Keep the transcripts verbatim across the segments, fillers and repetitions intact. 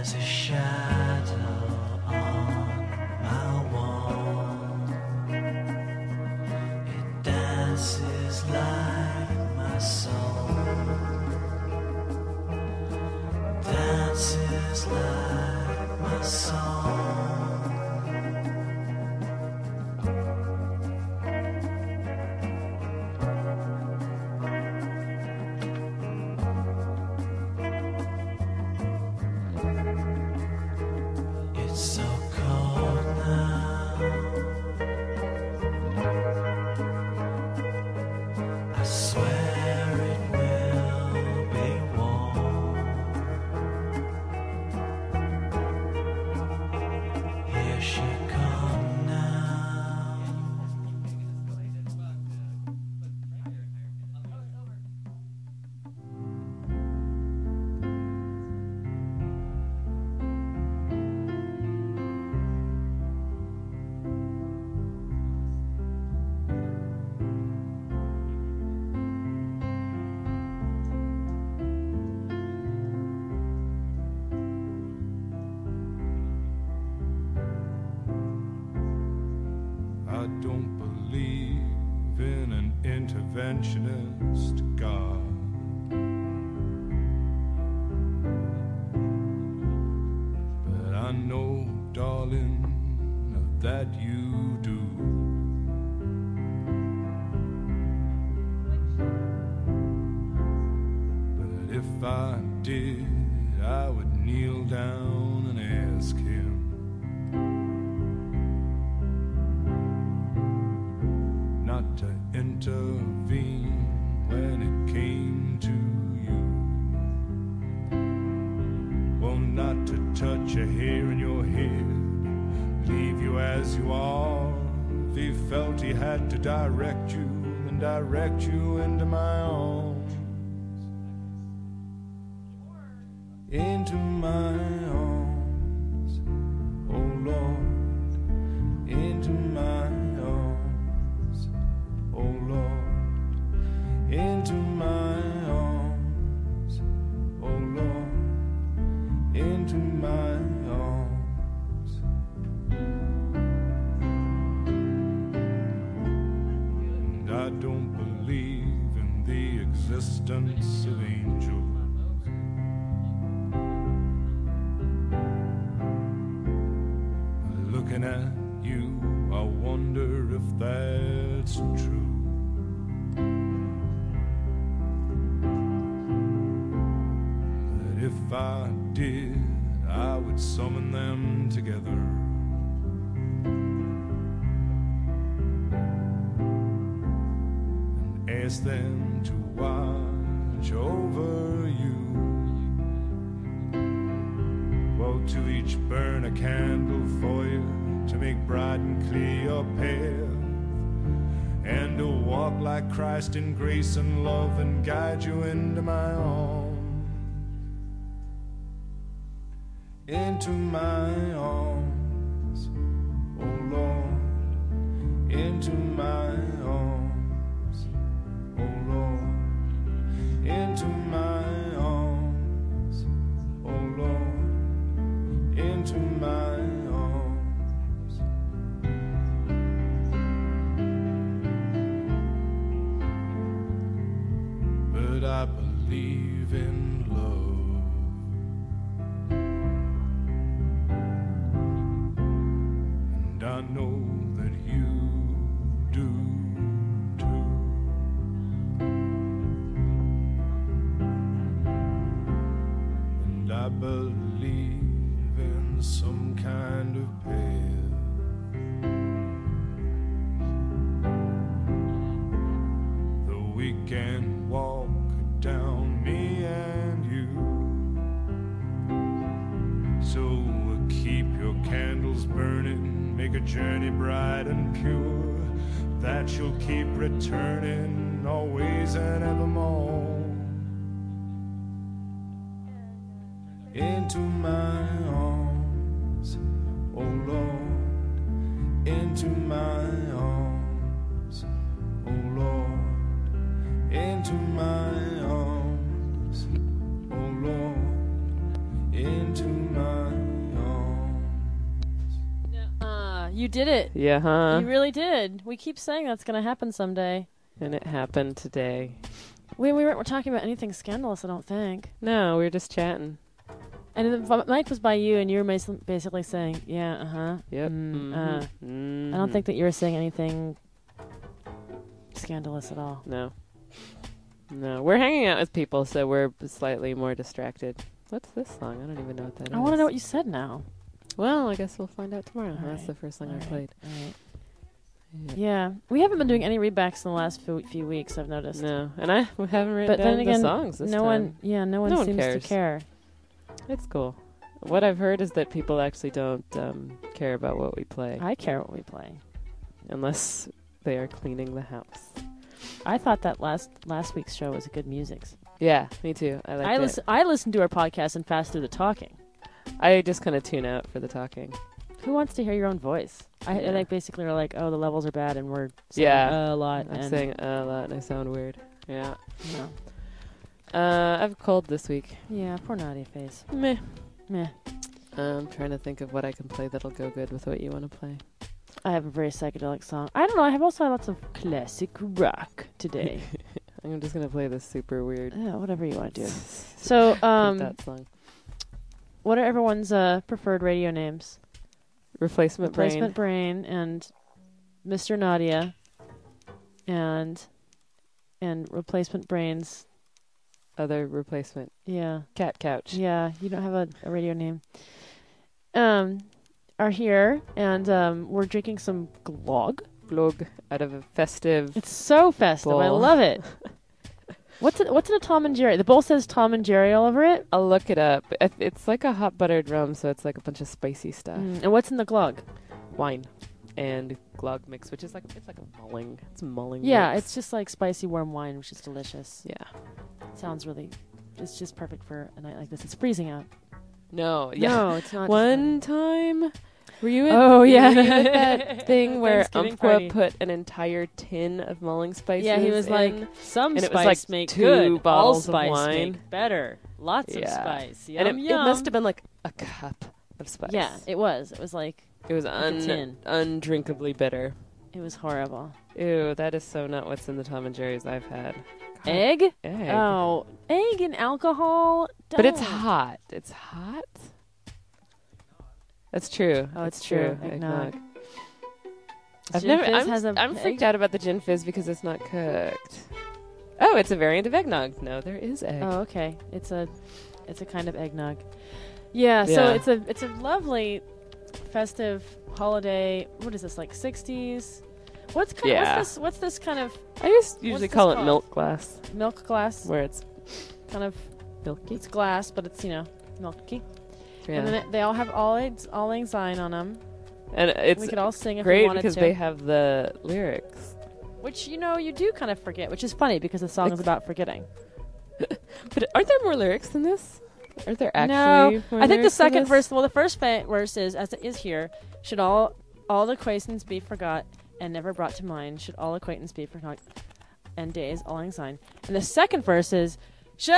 interventionist God. But I know, darling, that you do. But if I did, I would kneel down and ask him not to intervene when it came to you. Well, not to touch a hair in your head, leave you as you are. If he felt he had to direct you, then direct you into my arms. Into my arms, oh Lord, into my arms, oh Lord, into my arms, oh Lord, into my arms. And I don't believe in the existence of angels. Looking at you, I wonder if that's true. That if I did, I would summon them together and ask them to watch over you. Well, to each burn a candle for you, to make bright and clear your path, and to walk like Christ in grace and love and guide you into my arms, into my arms, oh Lord, into my arms, oh Lord, into my arms, oh Lord, into my arms. But I believe in love, and I know that you do too. And I believe in some kind of path, though we can walk down, me and you. So keep your candles burning, make a journey bright and pure, that you'll keep returning always and evermore. Into my arms, oh Lord, into my arms, oh Lord, into my arms, oh Lord, into my you did it. Yeah, huh? You really did. We keep saying that's going to happen someday. And it happened today. We we weren't talking about anything scandalous, I don't think. No, we were just chatting. And the mic was by you, and you were basically saying, yeah, uh-huh. Yep. Mm, Mm-hmm. uh. Mm-hmm. I don't think that you were saying anything scandalous at all. No. No. We're hanging out with people, so we're slightly more distracted. What's this song? I don't even know what that I is. want to know what you said now. Well, I guess we'll find out tomorrow. All That's right. the first song All I right. played. All right. Yeah. Yeah. We haven't been doing any readbacks in the last few, few weeks, I've noticed. No. And I we haven't written But down then again, the songs this no time. one, yeah, no one No one seems cares. to care. It's cool. What I've heard is that people actually don't um, care about what we play. I care what we play. Unless they are cleaning the house. I thought that last last week's show was good music. Yeah, me too. I like I it. listen. I listen to our podcast and fast through the talking. I just kind of tune out for the talking. Who wants to hear your own voice? I, Yeah. I like basically are like, oh, the levels are bad, and we're saying Yeah. uh, a lot. I'm and saying uh, a lot and I sound weird. Yeah. no. Uh, I have a cold this week. Yeah, poor naughty face. Meh. Meh. I'm trying to think of what I can play that'll go good with what you want to play. I have a very psychedelic song. I don't know. I have also lots of classic rock today. I'm just going to play this super weird. Yeah, whatever you want to do. So, um, that song. what are everyone's uh, preferred radio names? Replacement, Replacement Brain. Brain and Mister Nadia and and Replacement Brains. Other replacement. Yeah. Cat Couch. Yeah, you don't have a, a radio name. Um, are here, and um, we're drinking some glog. Glog out of a festive. It's so festive. I bowl. love it. What's it? What's in a Tom and Jerry? The bowl says Tom and Jerry all over it. I'll look it up. It- It's like a hot buttered rum, so it's like a bunch of spicy stuff. Mm, and what's in the glog? Wine and glog mix, which is like it's like a mulling. It's mulling. Yeah, mix. it's just like spicy warm wine, which is delicious. yeah. Sounds really, it's just perfect for a night like this. It's freezing out. No, yeah. No, it's not. One time, were you at, Oh, yeah. were you at that thing where Thanksgiving party. Umpqua put an entire tin of mulling spices? Yeah, he was in? like, some and it was spice like make two good, bottles of all spice wine. make better. Lots of Yeah. spice. Yum, and it, yum. it must have been like a cup of spice. Yeah, it was. It was like, it was like a un- tin. undrinkably bitter. it was horrible. Ew, that is so not what's in the Tom and Jerry's I've had. God, Egg? egg. Oh, egg and alcohol? But it's Don't. hot. It's hot. That's true. Oh, That's it's true. Eggnog. Eggnog. I've Gin never. Fizz I'm, has a I'm freaked egg? out about the gin fizz because it's not cooked. Oh, it's a variant of eggnog. No, there is egg. Oh, okay. It's a, it's a kind of eggnog. Yeah, so Yeah. it's a, it's a lovely, festive holiday. What is this, like sixties? What's kind? Yeah. What's this? What's this kind of I just usually this call it called? milk glass, milk glass? where it's Kind of. milky. It's glass, but it's, you know, milky. Yeah. And then it, they all have all all lang syne on them. And it's we could all sing if we great wanted because to. they have the lyrics. Which, you know, you do kind of forget, which is funny because the song Like- is about forgetting. But aren't there more lyrics than this? Are there actually No, more I think the lyrics than second this? verse, well, the first fa- verse is, as it is here, should all all acquaintance be forgot and never brought to mind, should all acquaintance be forgot and days all lang syne. And the second verse is, should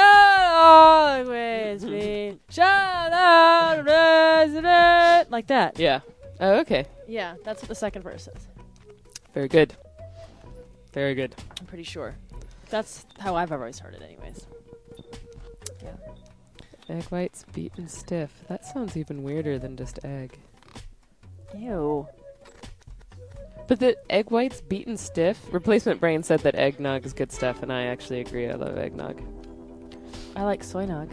always be, should all resident, like that. Yeah. Oh, okay. Yeah, that's what the second verse is. Very good. Very good. I'm pretty sure. That's how I've always heard it anyways. Yeah. Egg whites beaten stiff. That sounds even weirder than just egg. Ew. But the egg whites beaten stiff? Replacement Brain said that eggnog is good stuff, and I actually agree. I love eggnog. I like soy nog.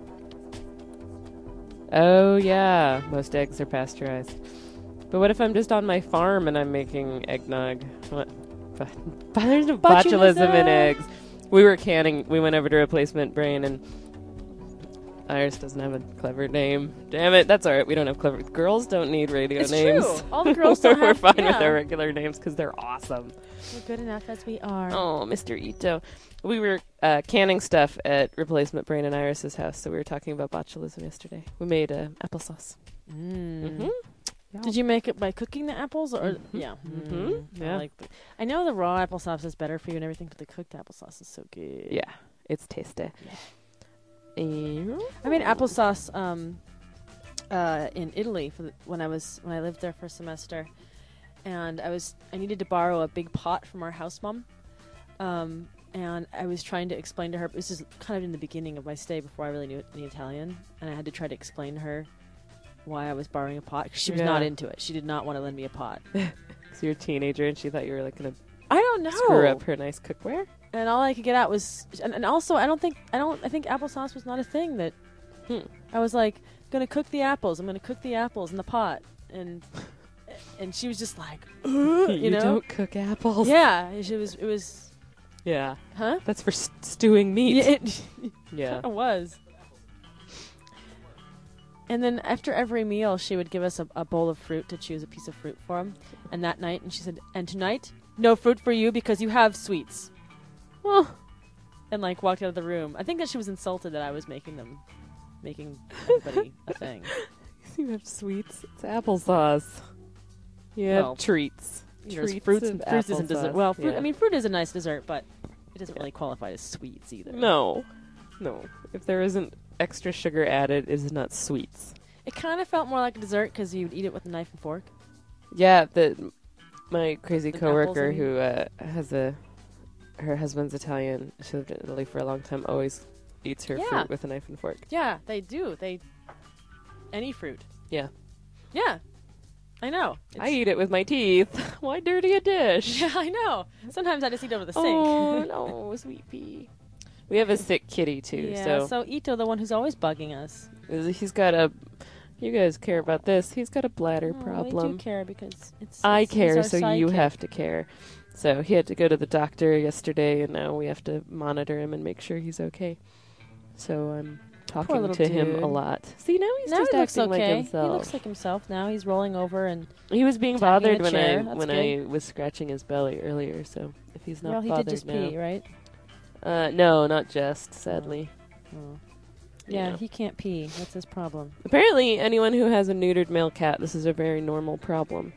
Oh, yeah. Most eggs are pasteurized. But what if I'm just on my farm and I'm making eggnog? What? But, but there's no botulism in Botulism. eggs. We were canning. We went over to Replacement Brain, and Iris doesn't have a clever name. Damn it. That's all right. We don't have clever. Girls don't need radio It's names. true. All the girls don't We're have. fine yeah. with our regular names because they're awesome. We're good enough as we are. Oh, Mister Ito. We were uh, canning stuff at Replacement Brain and Iris's house, so we were talking about botulism yesterday. We made uh, applesauce. Mm. Mm-hmm. Did you make it by cooking the apples, or Mhm. yeah? Mhm. Mm. I Yeah. like. The, I know the raw applesauce is better for you and everything, but the cooked applesauce is so good. Yeah, it's tasty. Yeah. I made applesauce um, uh, in Italy for the, when I was when I lived there for a semester, and I was I needed to borrow a big pot from our house mom. Um, and I was trying to explain to her. This is kind of in the beginning of my stay before I really knew any Italian, and I had to try to explain to her why I was borrowing a pot. 'Cause she was Yeah. not into it. She did not want to lend me a pot. So you're a teenager, and she thought you were like gonna I don't know. screw up her nice cookware. And all I could get out was, and, and also I don't think I don't I think applesauce was not a thing that. Hmm. I was like, gonna cook the apples. I'm gonna cook the apples in the pot, and and she was just like, "Ugh," you, you know, don't cook apples. yeah. It was it was, Yeah. huh? That's for st- stewing meat. Yeah, it, Yeah. it was. And then after every meal, she would give us a, a bowl of fruit to choose a piece of fruit from. And that night, and she said, "And tonight, no fruit for you because you have sweets." Well, And like walked out of the room. I think that she was insulted that I was making them, making everybody a thing. you have sweets. It's applesauce. You have Well, treats. There's Treats fruits and and fruits isn't dessert. applesauce. Well, fruit, Yeah. I mean, fruit is a nice dessert, but it doesn't really qualify as sweets either. No. No. If there isn't extra sugar added, it's not sweets. It kind of felt more like a dessert because you'd eat it with a knife and fork. Yeah, the my crazy The coworker apples, I mean. who uh, has a her husband's Italian. She lived in Italy for a long time. Always eats her Yeah. fruit with a knife and fork. Yeah, they do. They any fruit. Yeah. Yeah, I know. I eat it with my teeth. Why dirty a dish? Yeah, I know. Sometimes I just eat over the sink. Oh no, sweet pea. We have a sick kitty too, yeah. so, So Ito, the one who's always bugging us. he's got a. You guys care about this? He's got a bladder Oh, problem. We do care because it's. I it's- he's care, our so you sidekick. have to care. So he had to go to the doctor yesterday, and now we have to monitor him and make sure he's okay. So I'm talking little to him dude. a lot. See, now he's Now just he looks acting okay. like himself. He looks like himself now. He's rolling over and. He was being tapping bothered a when chair. I That's when good. I was scratching his belly earlier. So if he's not well, he bothered did just now, pee, right? uh, no, not just sadly. Oh. Yeah, Yeah. he can't pee. That's his problem. Apparently, anyone who has a neutered male cat, this is a very normal problem.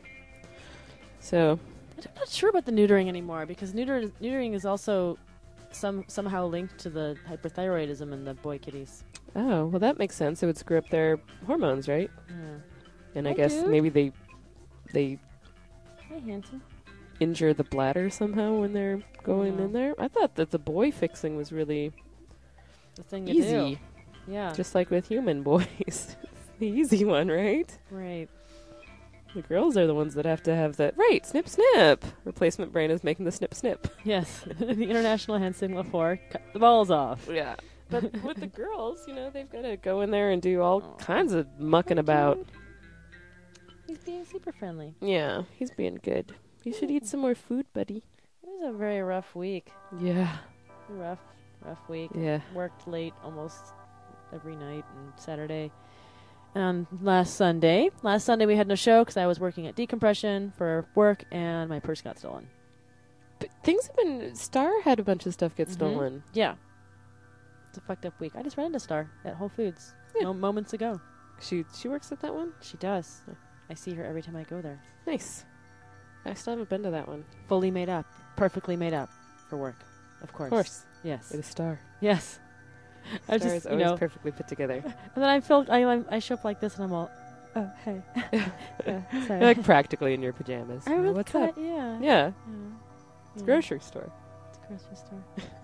So I'm not sure about the neutering anymore because neuter, neutering is also some somehow linked to the hyperthyroidism in the boy kitties. oh well, that makes sense. It would screw up their hormones, right? Yeah. And I Hi, guess dude. maybe they they Hi, handsome. injure the bladder somehow when they're going Yeah. in there. I thought that the boy fixing was really The thing to easy, do. Yeah. just like with human boys. It's the easy one, right? right. The girls are the ones that have to have that. Right, snip, snip. Replacement brain is making the snip, snip. Yes. The International Hand Signal for cut the balls off. Yeah. But with the girls, you know, they've got to go in there and do all Aw. kinds of mucking Hi, about. dude. He's being super friendly. Yeah, he's being good. You should eat some more food, buddy. It was a very rough week. Yeah. Rough, rough week. Yeah. Worked late almost every night and Saturday. And last Sunday, last Sunday we had no show because I was working at Decompression for work and my purse got stolen. But things have been. Star had a bunch of stuff get Mhm. stolen. Yeah. It's a fucked up week. I just ran into Star at Whole Foods Yeah. mo- moments ago. She she works at that one? She does. I see her every time I go there. Nice. I still haven't been to that one. Fully made up. Perfectly made up for work. Of course. Of course. Yes. With a star. Yes. I Star just, is you always know, perfectly put together. and then I feel I I'm- I show up like this and I'm all, oh hey, yeah, sorry. You're like practically in your pajamas. I Oh, would What's cut, up? Yeah. Yeah. Yeah. It's Yeah. grocery store. It's a grocery store.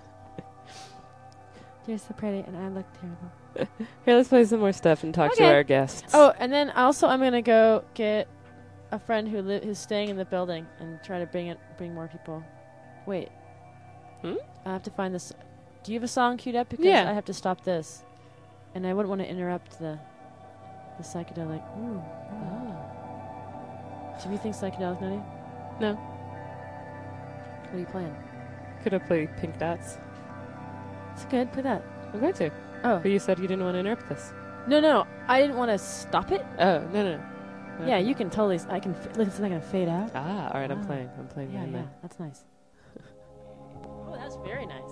You're so pretty, and I look terrible. Here, let's play some more stuff and talk to Okay. our guests. Oh, and then also I'm gonna go get a friend who li- who's staying in the building and try to bring it bring more people. Wait. Hmm? I have to find this. Do you have a song queued up? Because Yeah. I have to stop this, and I wouldn't want to interrupt the the psychedelic. Ooh. Ah. Do you think psychedelic nutty? No. What are you playing? Could have played Pink Dots. It's good. Play that. I'm going to. Oh. But you said you didn't want to interrupt this. No, no. I didn't want to stop it. Oh, no, no. no. Yeah, you can totally. S- I can. F- listen, I can fade out. Ah, all right, I'm Ah. playing. I'm playing Yeah, behind yeah. that. That's nice. Oh, that's very nice.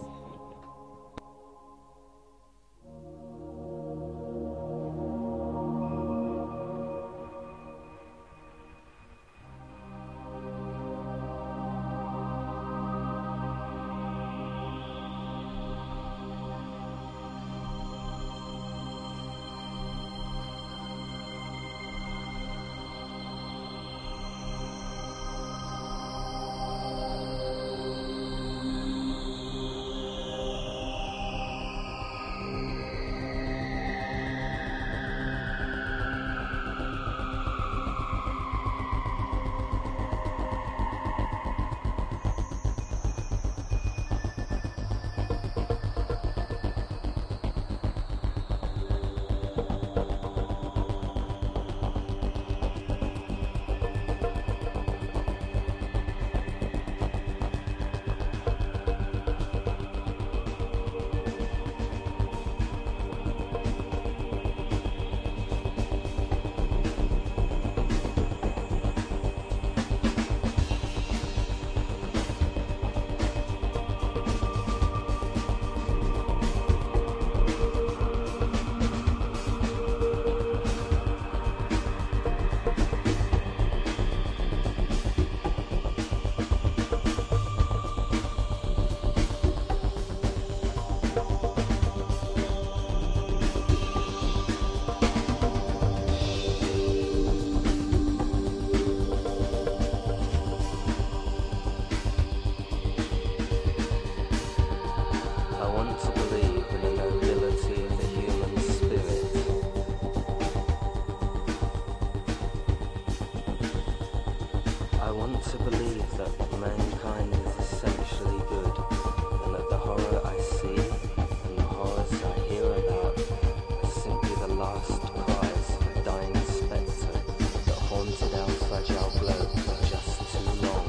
to believe that mankind is essentially good, and that the horror I see and the horrors I hear about are simply the last cries of a dying spectre that haunted our fragile globe for just too long.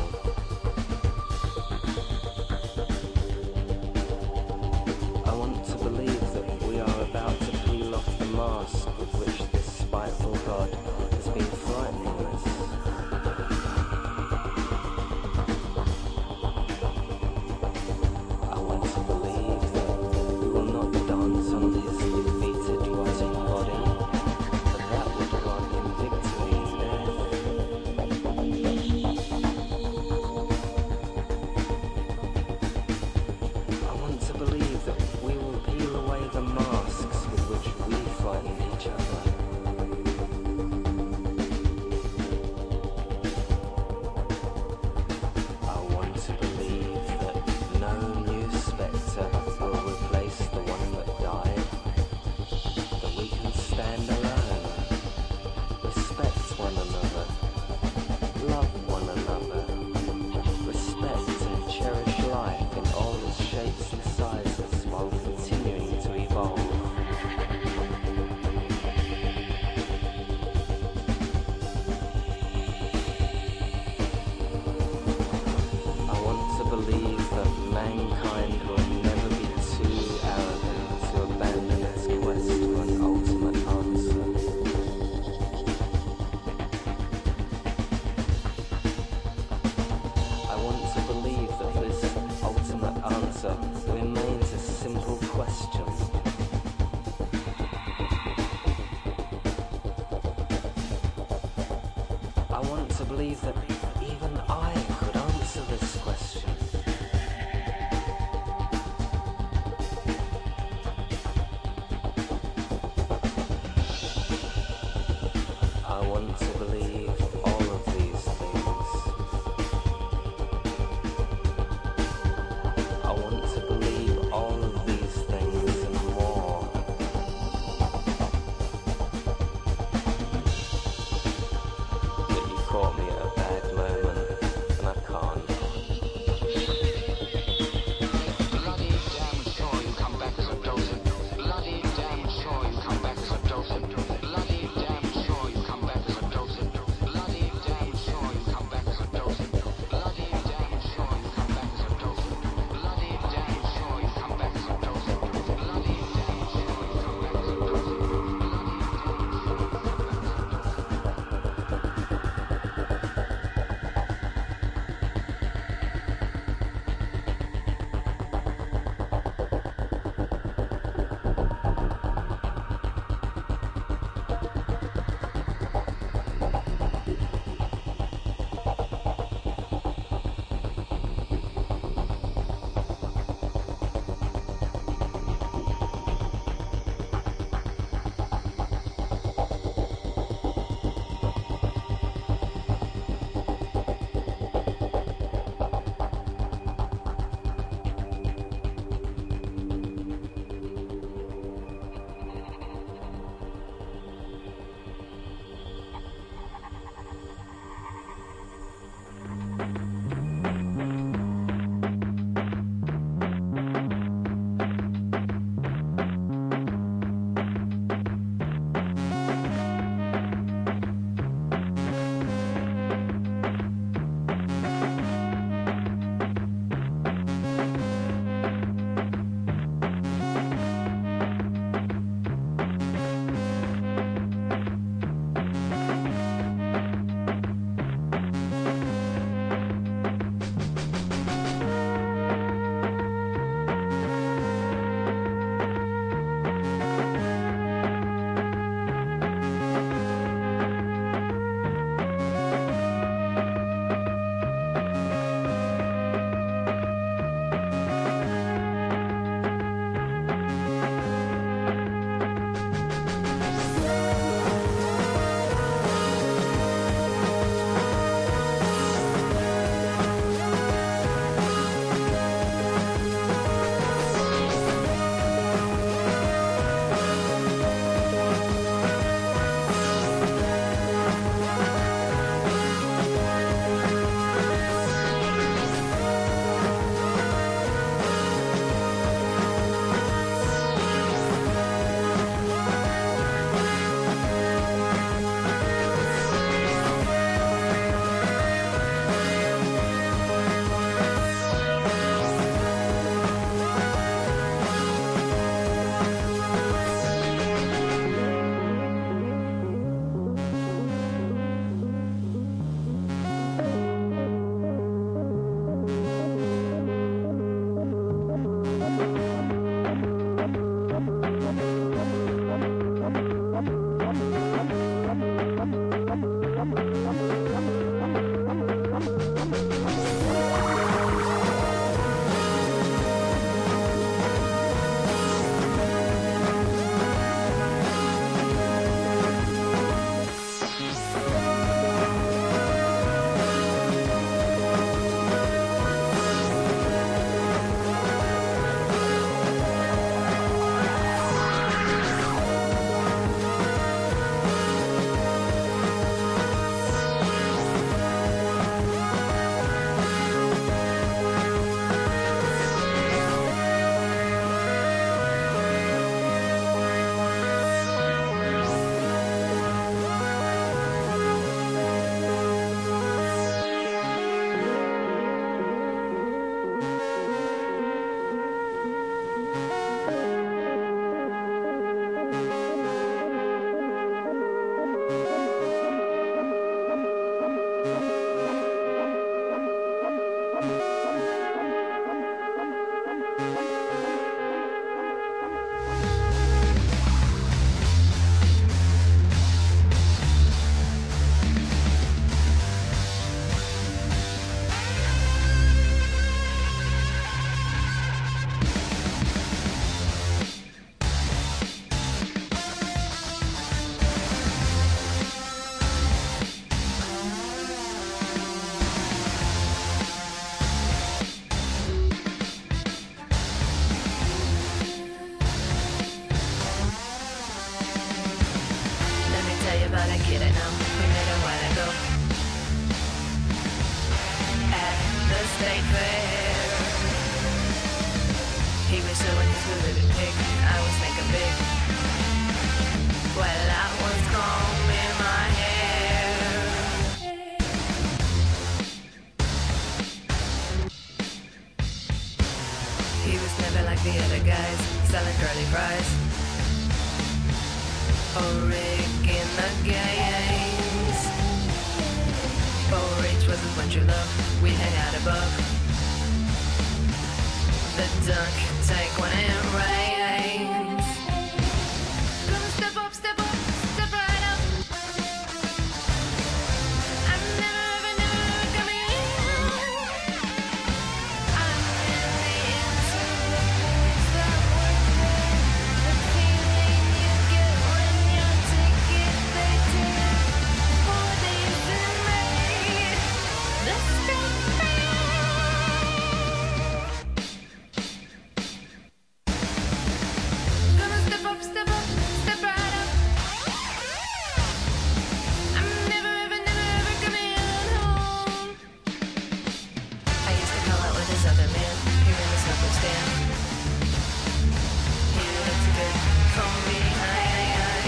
I want to believe that we are about to peel off the mask with which this spiteful God has been frightening us. I want to believe that we will not dance on his defeated rotting body, but that would grant him victory in death. I want to believe that we will peel away the masks with which we frighten each other. I want to believe that no new spectre will replace the one that died, that we can stand alone, respect one another, love one another, respect and cherish life in all its shapes and sizes while continuing to evolve. I want to believe that mankind will never be too arrogant to abandon its quest for an ultimate answer. I want to believe that this ultimate answer remains a simple question. I want to believe that even I could answer this question. I want to believe all of these things. I want to believe all of these things and more. But you caught me at a bad moment, and I a kid I know. We met a while ago at the state fair. He was showing his blue ribbon pig. I was making big. Well, I was combing my hair. He was never like the other guys, selling curly fries or Rick in the games. Oh, Rach wasn't one true love. We hang out above the dunk tank when it rains. Gonna step up, step up, step right up. I'm never, ever, never, ever coming in. I'm really into the boys that work there. The feeling you get when your ticket they take four days in May. The state fair. Gonna step up, step up, step right up. I'm never, ever, never, ever coming home. I used to call out with this other man here in the smoker stand. He looked good from behind.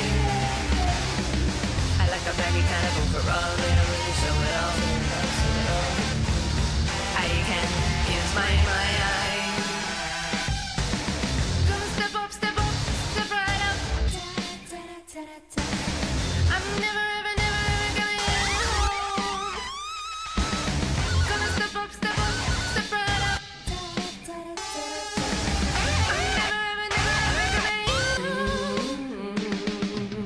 I like a baggy kind of overall. They don't really show it all. I can use my my eye. Gonna step up, step up, step right up. I'm never, ever, never, ever coming home. Gonna step up, step up, step right up. I'm never, ever, never, ever coming home.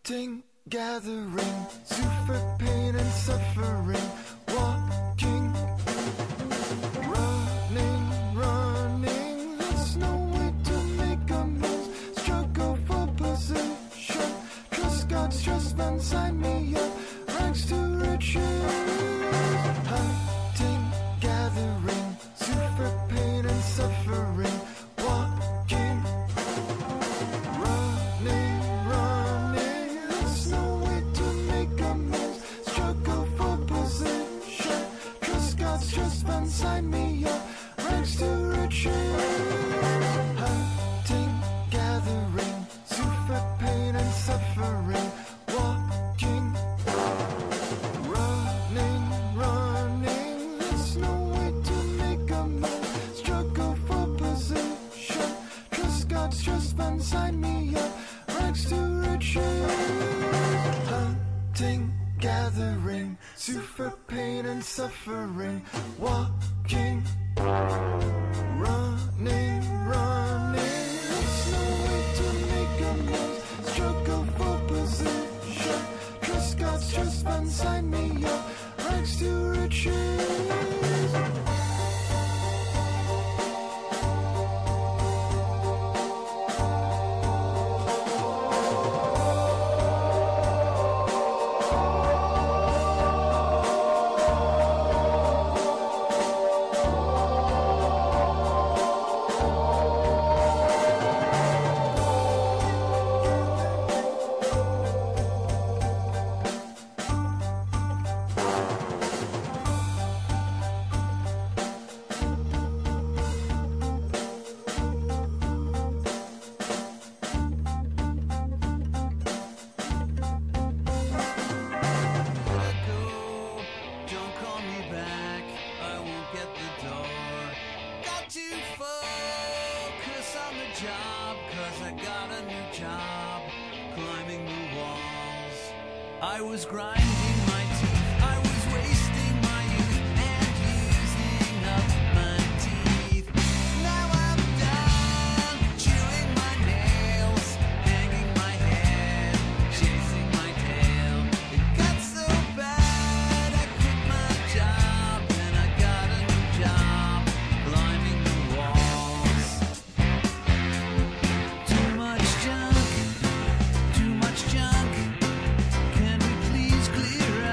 Hunting, gathering, super pain and suffering. Walking, running, running. There's no way to make a move. Struggle for position. Trust God, trust man, sign me up. Ranks to riches. Hunting, gathering, super pain and suffering. Walking, running, running. There's no way to make a move. Struggle for position. Trust God, trust man, sign me up. Ranks to riches. Hunting, gathering, super pain and suffering. Walking, running, running. There's no way to make a move. Struggle for position. Trust God, trust man, sign me up. Ranks to riches. Hunting, gathering, super pain and suffering. Walking, running, running. There's no way to make a move. Struggle for position. Trust God, trust man, sign me up. Ranks to riches. Don't call me back, I won't get the door. Got to focus on the job, cause I got a new job. Climbing the walls, I was grinding my teeth, I was wasting my youth and using up my teeth. Now I'm done chewing my nails, hanging my head, chasing my tail. It got so bad I quit my job and I got a new job, climbing the walls. Too much junk, too much junk. Can we please clear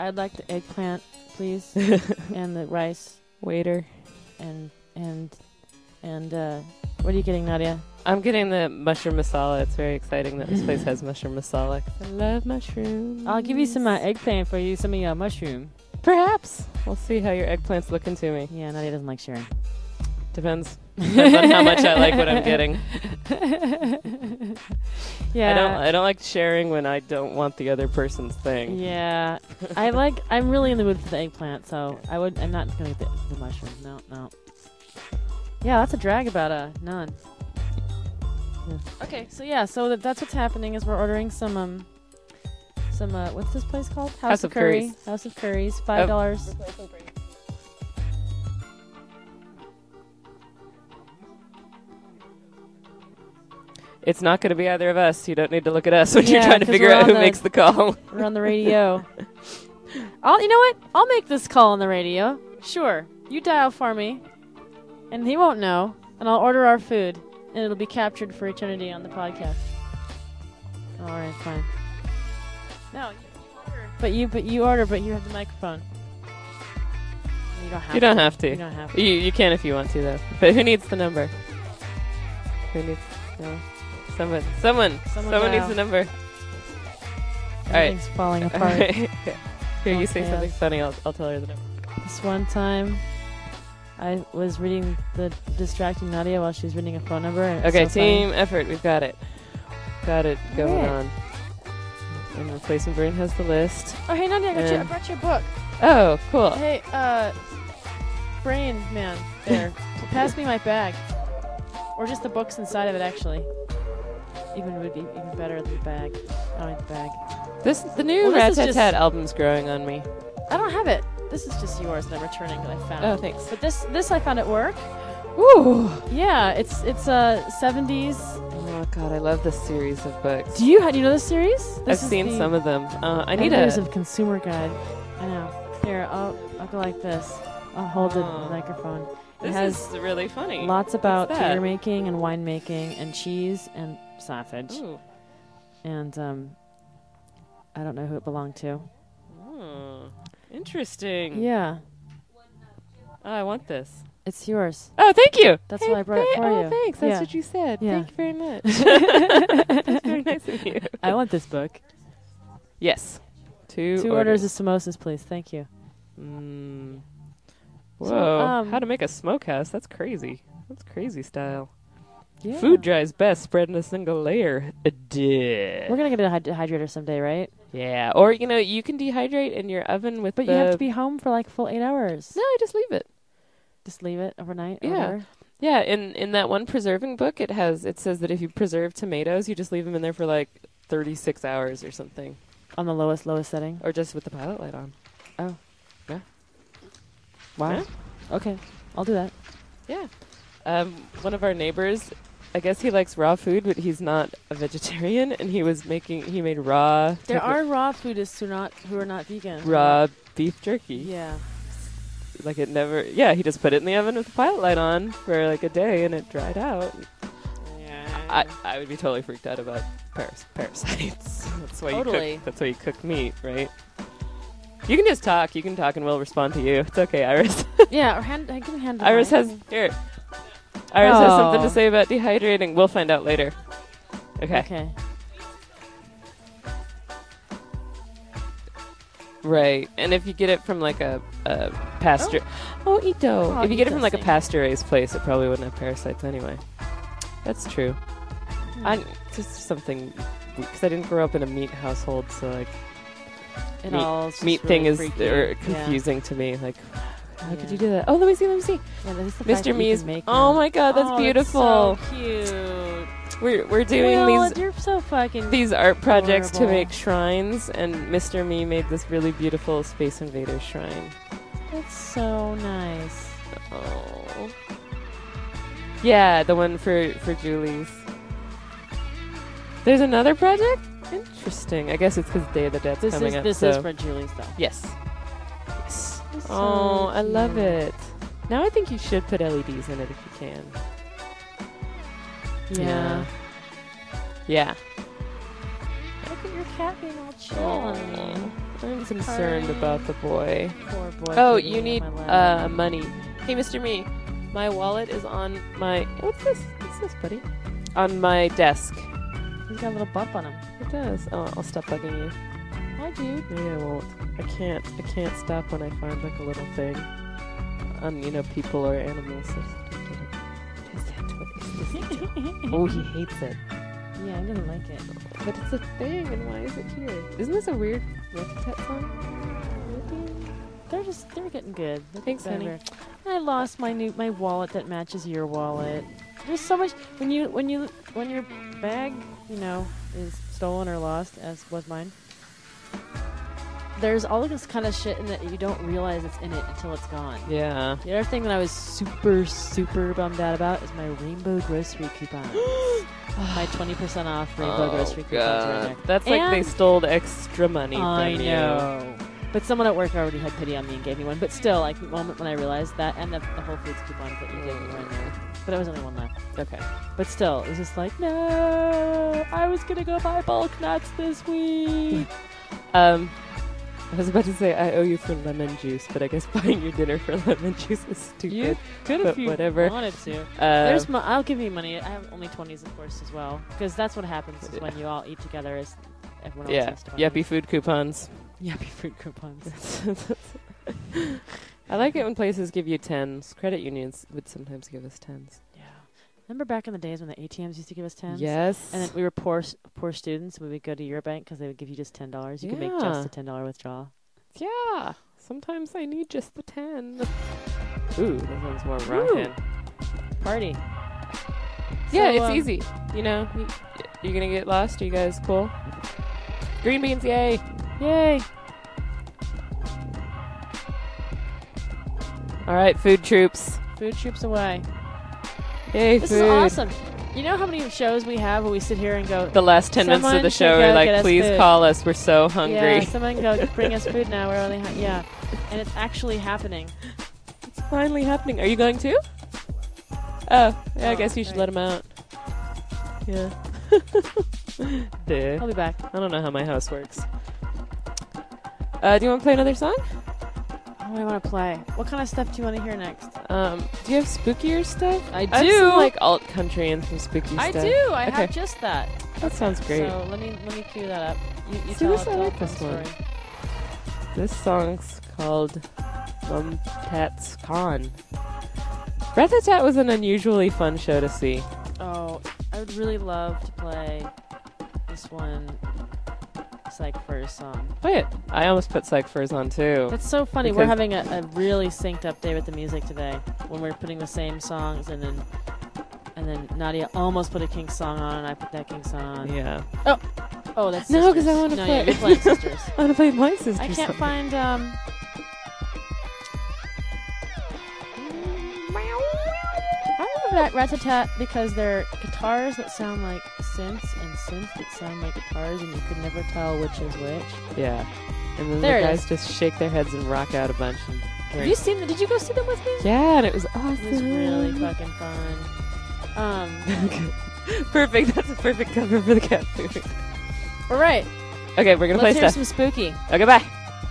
I'd like the eggplant, please, and the rice, Waiter. and and and uh, what are you getting, Nadia? I'm getting the mushroom masala. It's very exciting that this place has mushroom masala. I love mushrooms. I'll give you some uh, eggplant for you, some of your mushroom. Perhaps. We'll see how your eggplant's looking to me. Yeah, Nadia doesn't like sharing. Depends. Depends on how much I like what I'm getting. Yeah. I don't I don't like sharing when I don't want the other person's thing. Yeah, I like. I'm really in the mood for the eggplant, so I would. I'm not gonna get the, the mushroom. No, no. Yeah, that's a drag about a none. Yeah. Okay, so yeah, so that, that's what's happening is we're ordering some um, some uh, what's this place called? House, House of Curry. Curries. House of Curries. Five dollars. It's not going to be either of us. You don't need to look at us when Yeah, you're trying to 'cause figure we're out on who the- makes the call. We're on the radio. I'll. You know what? I'll make this call on the radio. Sure. You dial for me, and he won't know, and I'll order our food, and it'll be captured for eternity on the podcast. All right, fine. No, you order. But you, but you order, but you have the microphone. You don't have. You don't to. have to. You don't have to. You, you can if you want to, though. But who needs the number? Who needs... No. Someone. Someone. Someone Someone needs dial. the number. All right. Everything's falling All apart. right. Here, you Oh, say chaos. something funny. I'll, I'll tell her the number. This one time, I was reading the distracting Nadia while she was reading a phone number. And it was Okay, so funny. team effort. We've got it. Got it going right. on. And Replacement Brain has the list. Oh, hey Nadia, I, got you, I And- brought you a book. Oh, cool. Hey, uh, Brain Man, there. Pass me my bag. Or just the books inside of it, actually. Even would be even better than the bag. I don't need the bag. This the new Well, this is Rat-Tat-Tat just- album's growing on me. I don't have it. This is just yours that I'm returning that I found. Oh, thanks. But this this I found at work. Woo! Yeah, it's it's uh seventies. Oh god, I love this series of books. Do you do you know this series? This I've is seen the some of them. Uh, I need Editors a. of Consumer Guide. I know. Here, I'll I'll go like this. I'll hold Oh. the microphone. It This has is really funny. lots about What's that? beer making and wine making and cheese and sausage. Ooh. And um, I don't know who it belonged to. Oh, interesting. Yeah, Oh, I want this. it's yours. Oh, thank you. That's Hey, why I brought it thank- for oh, you. thanks. That's Yeah. what you said. Yeah. Thank you very much. That's very nice of you. I want this book. Yes. Two, Two orders of samosas, please. Thank you. Mm. Whoa. So, um, How to make a smokehouse. That's crazy. That's crazy style. Yeah. Food dries best spread in a single layer. A duh. We're gonna get a hyd- dehydrator someday, right? Yeah. Or, you know, you can dehydrate in your oven with But the... you have to be home for like full eight hours. No, I just leave it. Just leave it overnight. or Yeah. whatever. Yeah, in, in that one preserving book, it has it says that if you preserve tomatoes, you just leave them in there for like thirty-six hours or something. On the lowest, lowest setting. Or just with the pilot light on. Oh. Yeah. Wow. Yeah. Okay, I'll do that. Yeah. Um, one of our neighbors, I guess he likes raw food, but he's not a vegetarian, and he was making, he made raw... There type are of raw foodists who are not who are not vegan. raw beef jerky. Yeah. Like it never... Yeah, he just put it in the oven with the pilot light on for like a day, and it dried out. I, I would be totally freaked out about paras- parasites. That's why Totally. you cook. That's why you cook meat, right? You can just talk. You can talk, and we'll respond to you. It's okay, Iris. Yeah, or hand, I can hand. Iris mine. has here. Iris has something Oh. to say about dehydrating. We'll find out later. Okay. Okay. Right. And if you get it from like a, a pasture, oh, Ito. Oh, if you get it from like a Ito, pasture-raised place, it probably wouldn't have parasites anyway. That's true. Hmm. I just something because I didn't grow up in a meat household, so like It meat- all is just meat really thing is freaky. er, Yeah. confusing to me. Like, how could Yeah. you do that? Oh, let me see. Let me see. Yeah, this is the fact Mister that you Me's. can make Oh them. my God, that's Oh, beautiful. so cute. We're we're doing Well, these You're so fucking. these art projects to adorable. make shrines, and Mister Me made this really beautiful Space Invaders shrine. That's so nice. Oh. Yeah, the one for for Julie's. There's another project? Interesting. I guess it's because Day of the Dead's This coming is up. this so. is for Julie's though. Yes. Yes. It's Oh, so I love cute. it. Now I think you should put L E Ds in it if you can. Yeah. Yeah. Look at your cat being all chill Aw. on me. I'm concerned about the boy. Poor boy. Oh, getting you in need my lap. uh, money. Hey, Mister Me, my wallet is on my. What's this? What's this, buddy? On my desk. He's got a little bump on him. It does. Oh, I'll stop bugging you. Hi, dude. Maybe I won't. I can't. I can't stop when I find like a little thing on, you know, people or animals. I just don't get it. What is that? What is this? Oh, he hates it. Yeah, I didn't like it. But it's a thing, and why is it here? Isn't this a weird Rat-a-tat song? They're just they're getting good. They're Thanks, getting honey. better. I lost my new my wallet that matches your wallet. There's so much when you when you when your bag, you know, is stolen or lost, as was mine. There's all this kind of shit in it that you don't realize it's in it until it's gone. Yeah. The other thing that I was super, super bummed out about is my Rainbow Grocery coupon. My twenty percent off Rainbow Grocery coupons right there. That's like they And- stole extra money I from you. know. But someone at work already had pity on me and gave me one. But still, like, the moment when I realized that, and the, the Whole Foods coupons that you gave me were in there. But there was only one left. Okay. But still, it was just like, no, I was going to go buy bulk nuts this week. Um, I was about to say I owe you for lemon juice, but I guess buying your dinner for lemon juice is stupid. You could but if you whatever. wanted to. Uh, There's mo- I'll give you money. I have only twenties, of course, as well. Because that's what happens is when you all eat together is everyone else yeah, has twenties. yuppie food coupons. Yuppie food coupons. I like it when places give you tens. Credit unions would sometimes give us tens. Yeah. Remember back in the days when the A T Ms used to give us tens? Yes. And then we were poor s- poor students. We would go to your bank because they would give you just ten dollars. You could make just Yeah. a ten dollar withdrawal. Yeah. Sometimes I need just the ten. Ooh, that sounds more rockin'. Party. Yeah, So, it's um, easy. You know, you, you're gonna get lost. Are you guys cool? Green beans, yay! Yay. All right, food troops. Food troops away. Yay, This food. is awesome. You know how many shows we have where we sit here and go, The last ten minutes of Someone the should show go are get like, us please food." call us. We're so hungry. yeah, someone go bring us food now. We're only hu- yeah, and it's actually happening. It's finally happening. Are you going too? Oh, yeah, I Oh, guess you should right. let him out. Yeah. Duh. I'll be back. I don't know how my house works. Uh, do you want to play another song? What do I want to play? What kind of stuff do you want to hear next? Um, do you have spookier stuff? I I have do. some, like alt country and some spooky I stuff. do. I Okay. have just that. That sounds great. So let me let me cue that up. You, you See, tell this- a- I tell a like fun this one. story. This song's called Mumtats Khan. Rat-a-tat was an unusually fun show to see. Oh, I would really love to play this one. Psych Furs song. Play it. I almost put Psych Furs on too. That's so funny. We're Because- having a, a really synced up day with the music today. When we're putting the same songs, and then and then Nadia almost put a Kink song on, and I put that Kink song on. Yeah. Oh, that's No, 'cause Sisters. I wanna no, play- Yeah, you're playing Sisters. I want to play my sister. I can't song. find um. I love that Rat-a-tat because they're guitars that sound like synths and synths that sound like guitars, and you could never tell which is which. Yeah. And then There it the guys is. just shake their heads and rock out a bunch. And Have you seen them? Did you go see them with me? yeah, and it was awesome. It was really fucking fun. Um, Perfect. That's a perfect cover for the cat food. all right. Okay, we're gonna Let's play hear stuff. some spooky. Okay, bye.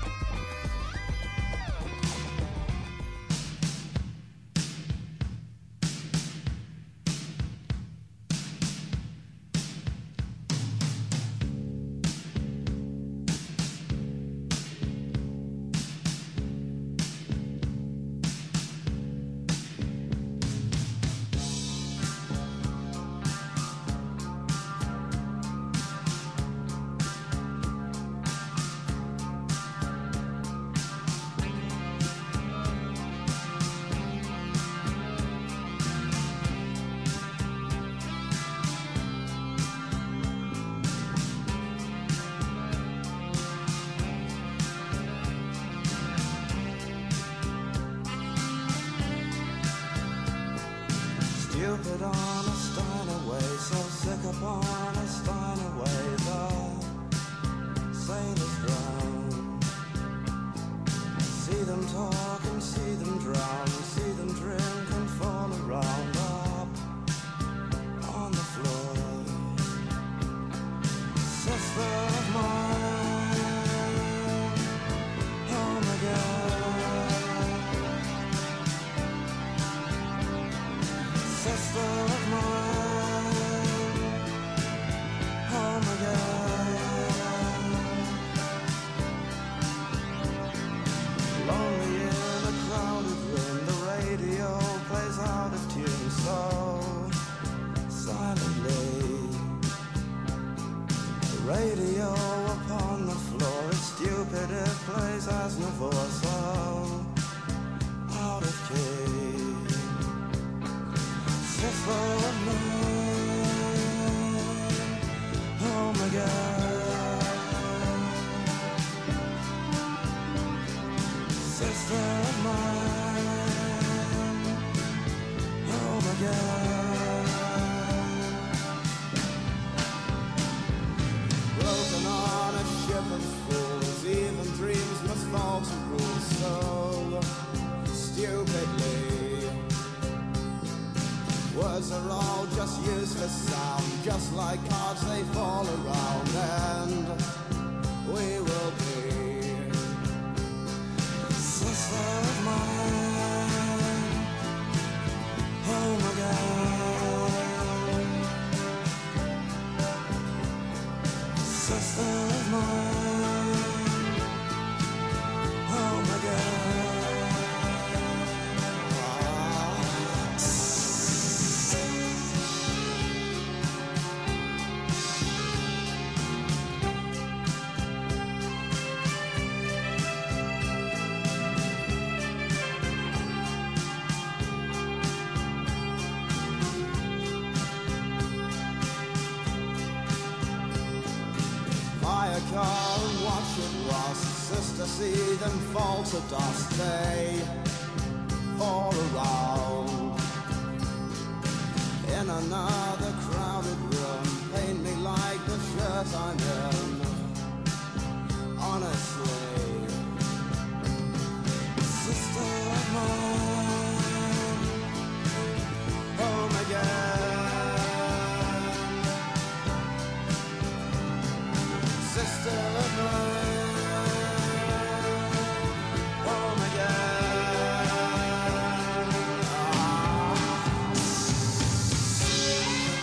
Stupid on a Steiner way, so sick upon a Steiner way, the sailors drown. See them talk and see them drown, see them drink and fall around up on the floor. Sister of mine, for us all out of cake. Sister of mine, oh my God. Sister of mine, oh my God. Broken on a ship of fools, even dreams must fall to rules so stupidly. Words are all just useless sound, just like cards they fall around, and we will be sister of mine, oh my God. Sister of mine, oh my God. Buy a car and watch it rust. Sister, see them fall to dust. They fall around. In another crowded room, paint me like the shirt I'm in. Honestly, sister of mine, oh my God. Sister of mine, oh my God. Ah.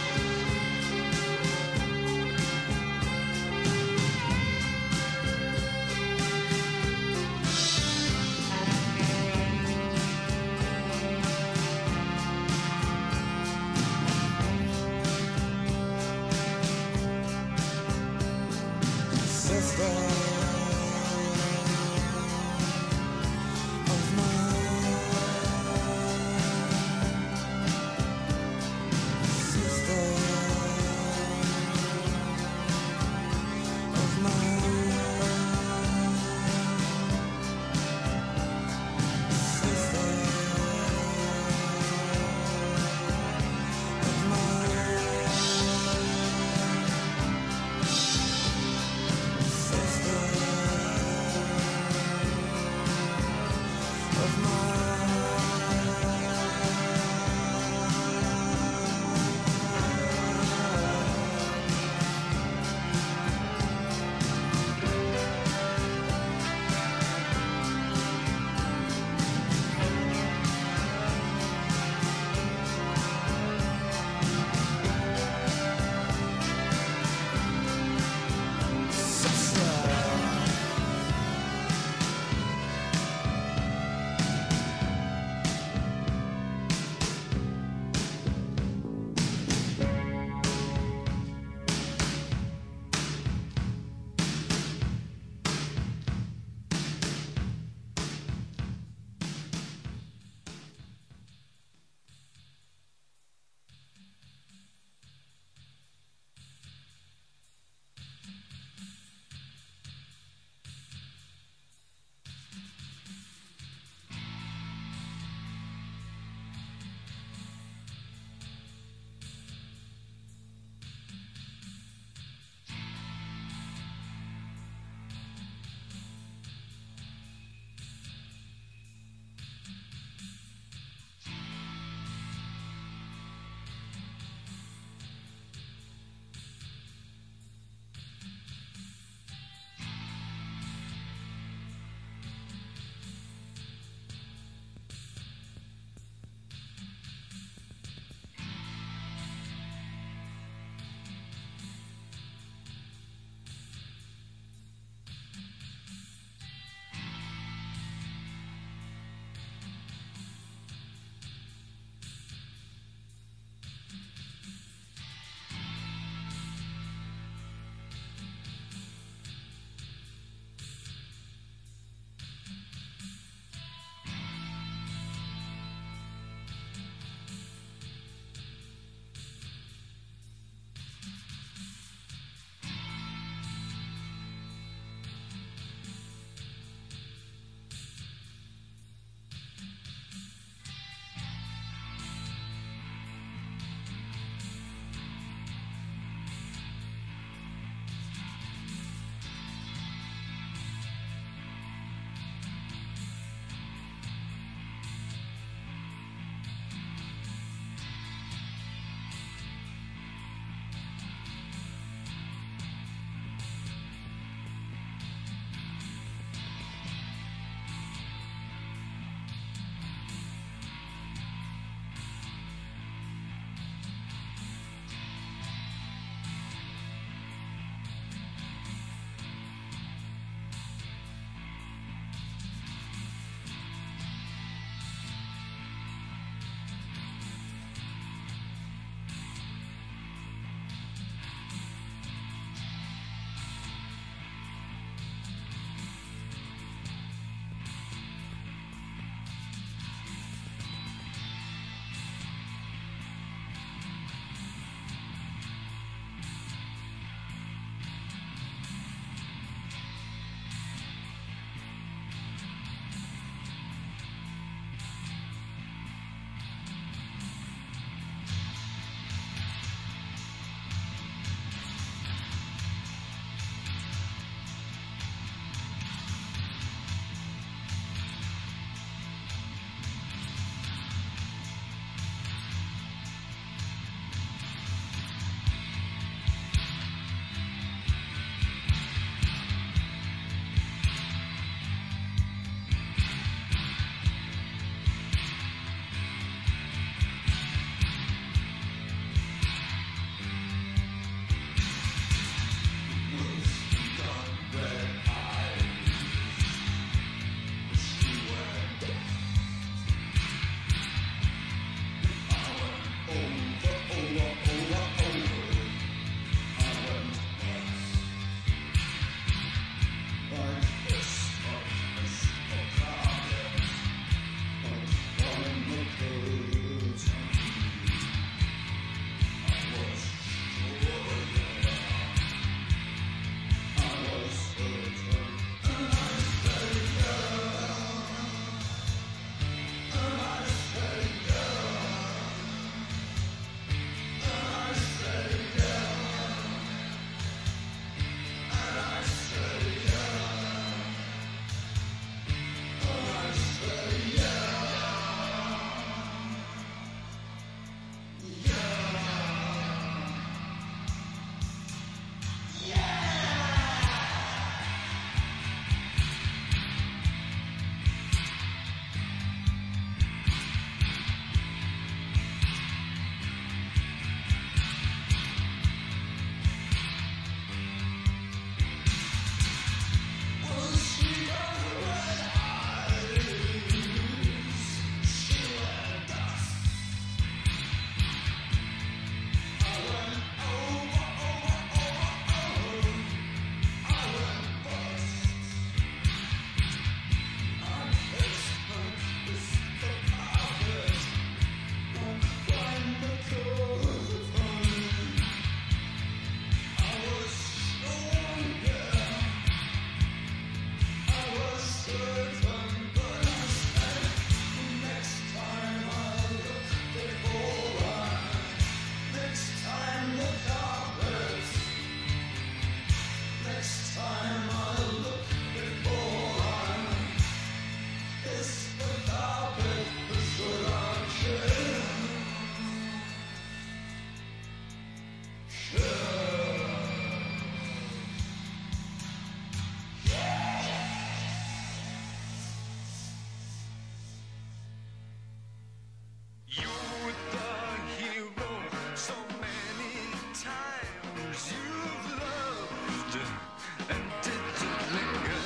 You were the hero so many times. You've loved and did it linger.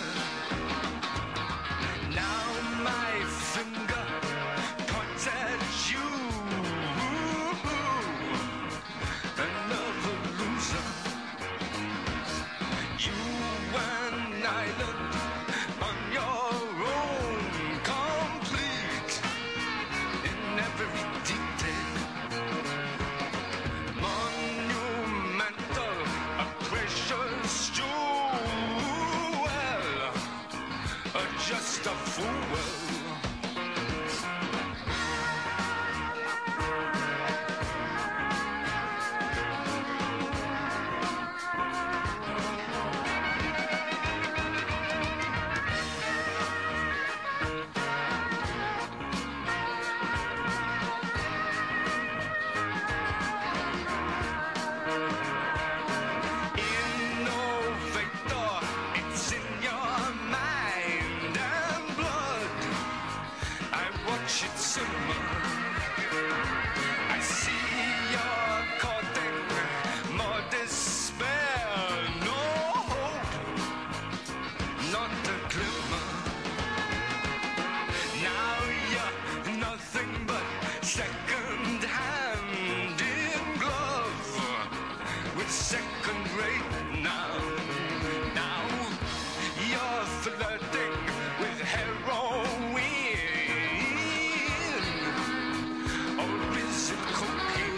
Now my finger points at you. Another loser. You an island on your own, complete in every detail, monumental, a precious jewel, uh, just a fool. Innovator, it's in your mind and blood. I watch it simmer. I see you're courting more despair. No hope, not a glimmer. Now you're nothing but second hand in glove with second rate now. Now you're flirting with heroin, or is it cocaine?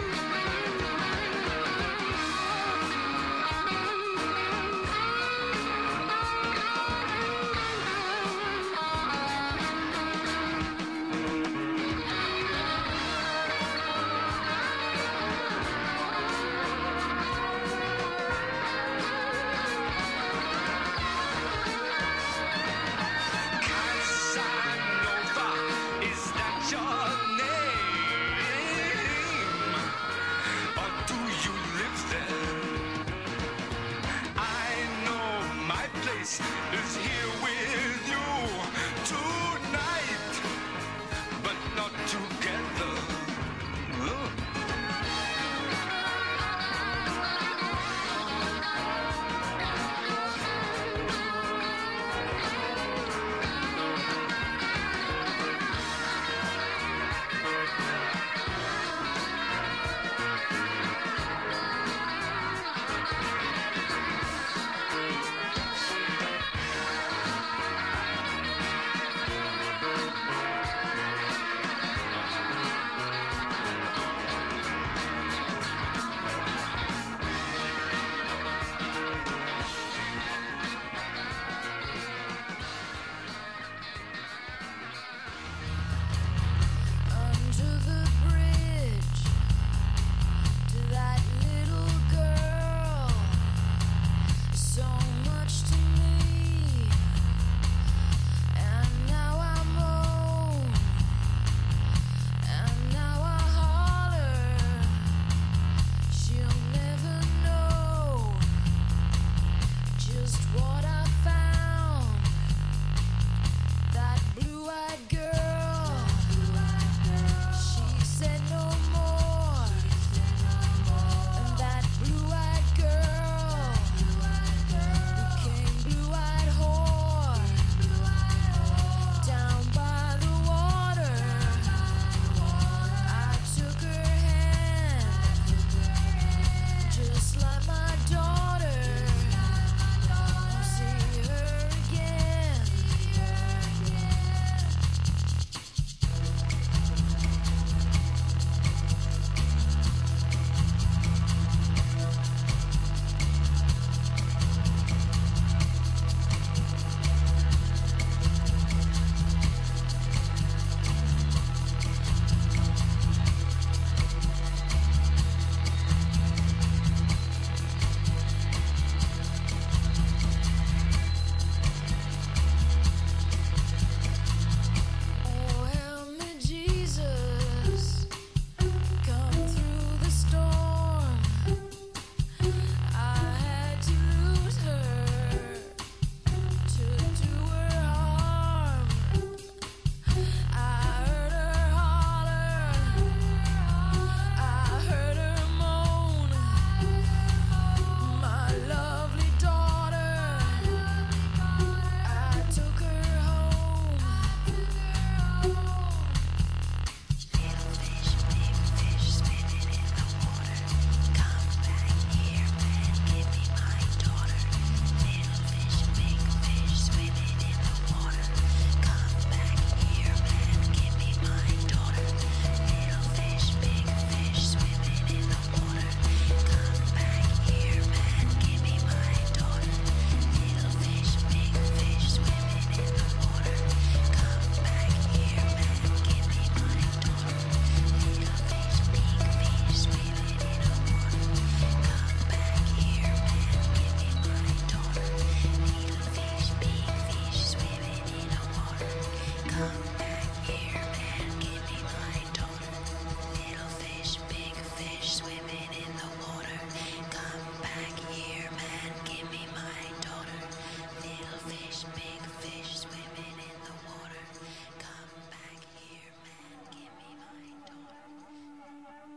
here, man, give me my daughter. Little fish, big fish, swimming in the water. Come back here, man, give me my daughter. Little fish, big fish, swimming in the water. Come back here, man, give me my daughter.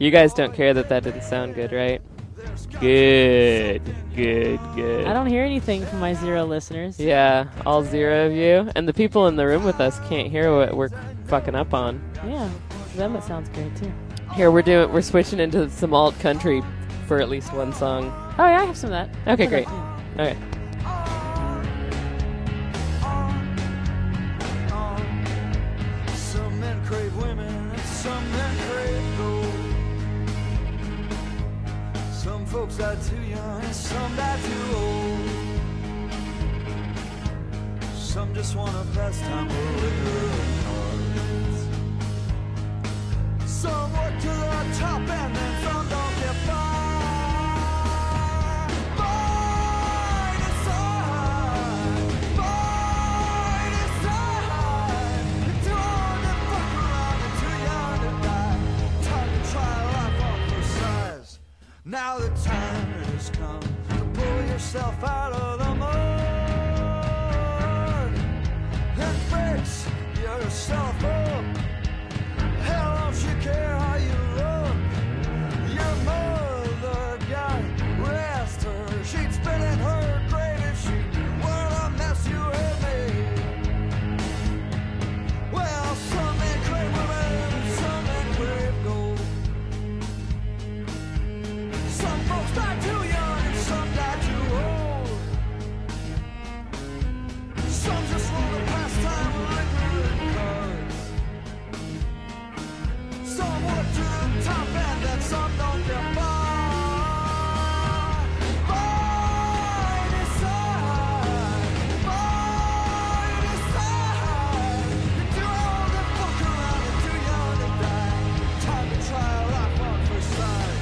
You guys don't care that that didn't sound good, right? Good, good, good. I don't hear anything from my zero listeners. Yeah, all zero of you. And the people in the room with us can't hear what we're fucking up on. Yeah, to them it sounds great too. Here, we're doing, we're switching into some alt country for at least one song. Oh yeah, I have some of that. Okay, I'll great. put that Okay. Some men crave women and some men crave gold. Some folks die too young and some die too old. Some just want to pass time with liquor and cards. Some work to the top and then some don't get far. Boy, decide, boy, decide. You're too old to fuck around and too young to die. Time to try life on for size. Now the time has come to pull yourself out of the mud and fix yourself up. Hell, don't you care how you look? Your mother got rest her. She'd spit in her grave if she knew what a mess you had made. Well, some men crave women, some men crave gold. Some folks die too young and some die too old. Some just want to pass time with liquor and cards. Some work to the top and then some don't get far. Boy, decide, boy, decide. You're too old to fuck around and too young to die. Time to try life on first sight.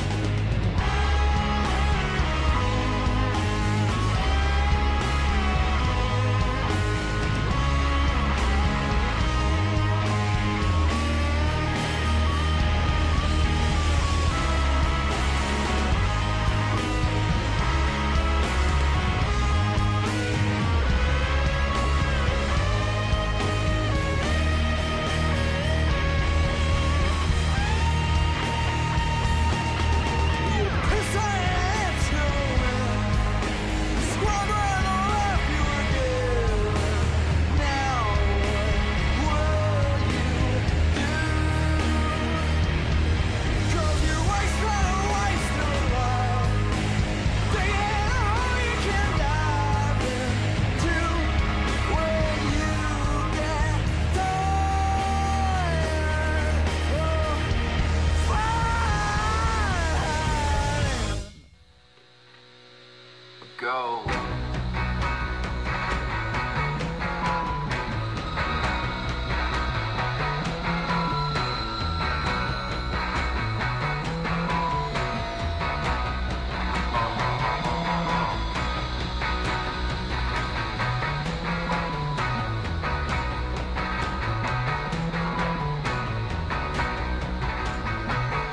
Go.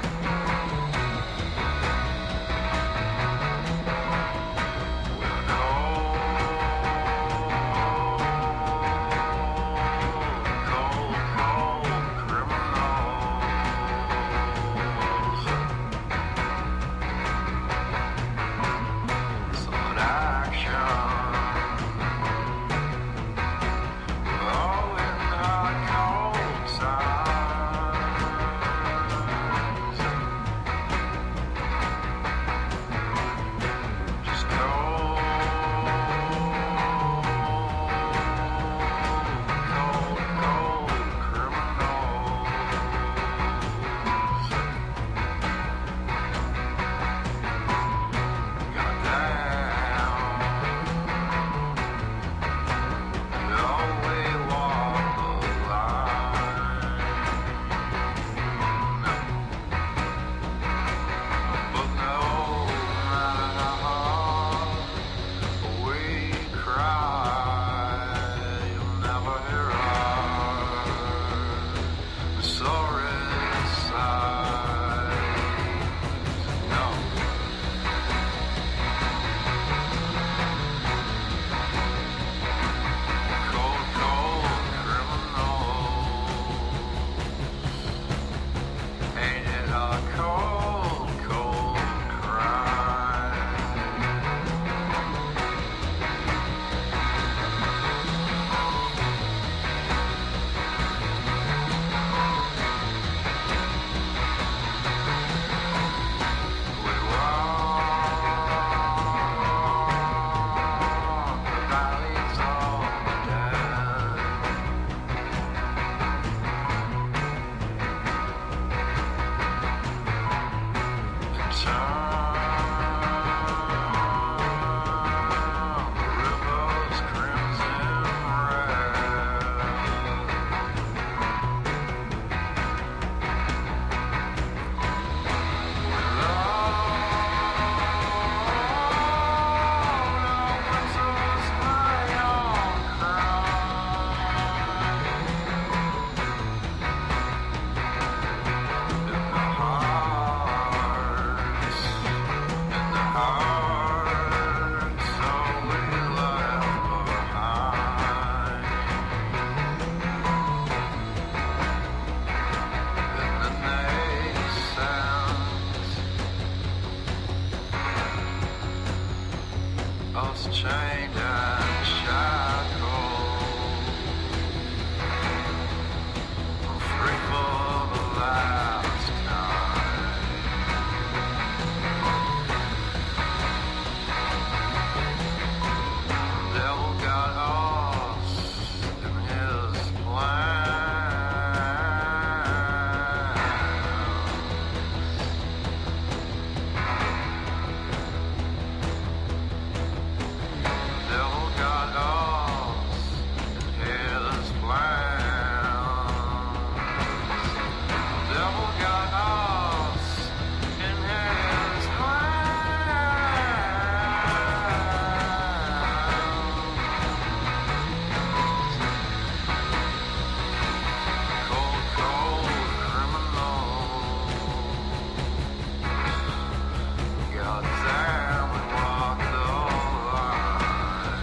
We'll call chained and shackled, free for the last time. The devil got us in his plan. Devil got us in his plans. Devil got us in his plans. Cold, cold criminal. Goddamn, we walked the line.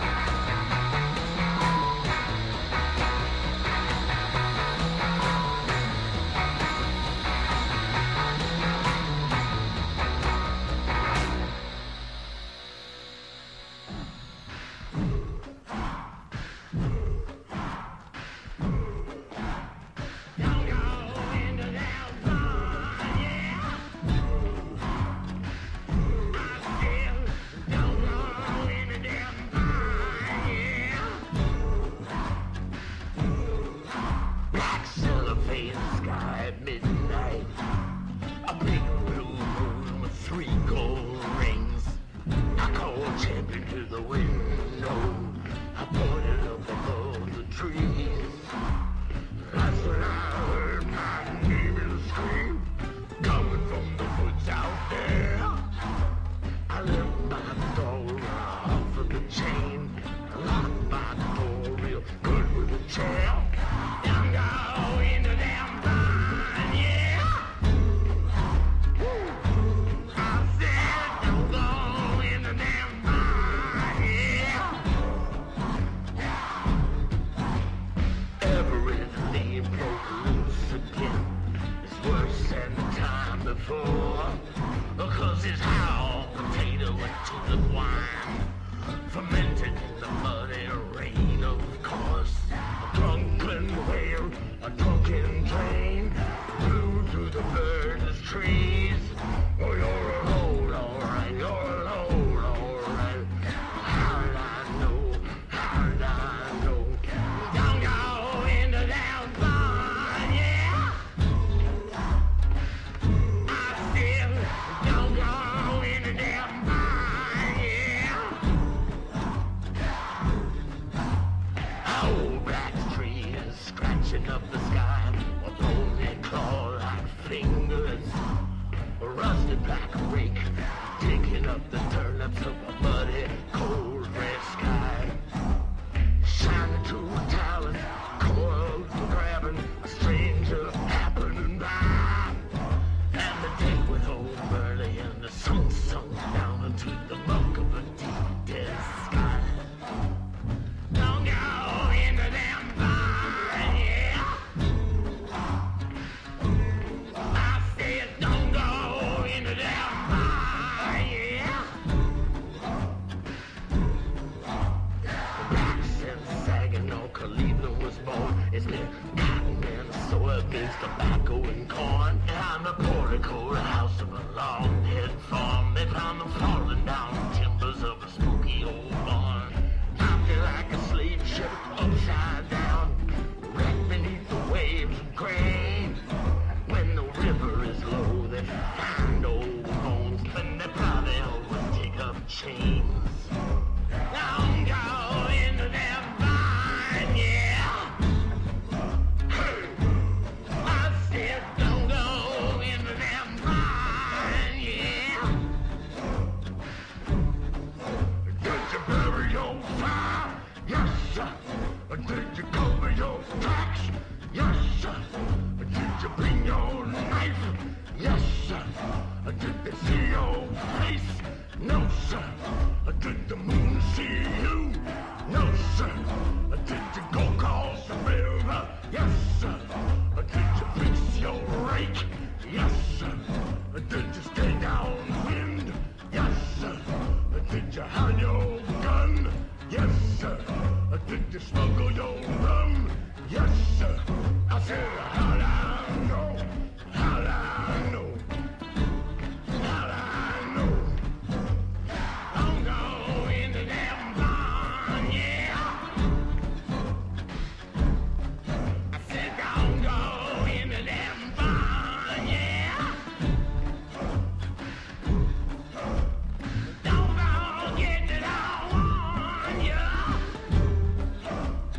Black cellophane sky at midnight. A big blue moon with three gold rings. I called champion to the window. I pointed up above the trees. That's when I heard my neighbors scream, coming from the woods out there. I left my door off of the chain. I locked my door real good with a chair. Don't go into them barn, yeah. I said, don't go into them barn, yeah. Everything broke loose again. It's worse than the time before. Because it's how potato into the wine, fermented in the muddy rain, of course. A drunken whale, a drunken train, blew through the bird's trees. Oh, you're a load, alright, you're a load, alright. How'd I know, how'd I know? Don't go into that barn, yeah. I said, don't go into that barn, yeah. Old black tree is scratching up the sky with bony claw-like fingers. A rusty black rake digging up the turnips of a muddy, cold red sky. Shining two talons, coiled for grabbing a stranger happening by. And the day was over early and the sun sunk down into the muck of a deep dead sky. Don't go into them barn, yeah. I said don't go into them barn, yeah. Blacks and Saginaw, Cleveland was born. It's been cotton and soybeans, tobacco and corn. And the portico, the house of a long-dead farm. They found them falling down timbers of a spooky old barn. Dropped like a slave ship upside down, wrecked beneath the waves of grain. When the river is low, they find old bones, then they probably always take up chains. Don't go into them barn, yeah. Hey, I said don't go into them barn, yeah. Did you bury your fire? Yes, sir. Did you cover your tracks? Yes, sir. Did you bring your knife? Yes, sir. Did they see your face? No, sir. Did the moon see you? No, sir. Did you go across the river? Yes, sir. Did you fix your rake? Yes, sir. Did you stay downwind? Yes, sir. Did you have your gun? you smuggle your rum? Yes, sir. I said, how do I know? How do I know? How do I know? I'm going to that barn, yeah. I said, I'm going to that barn, yeah. Don't go get it all on, yeah.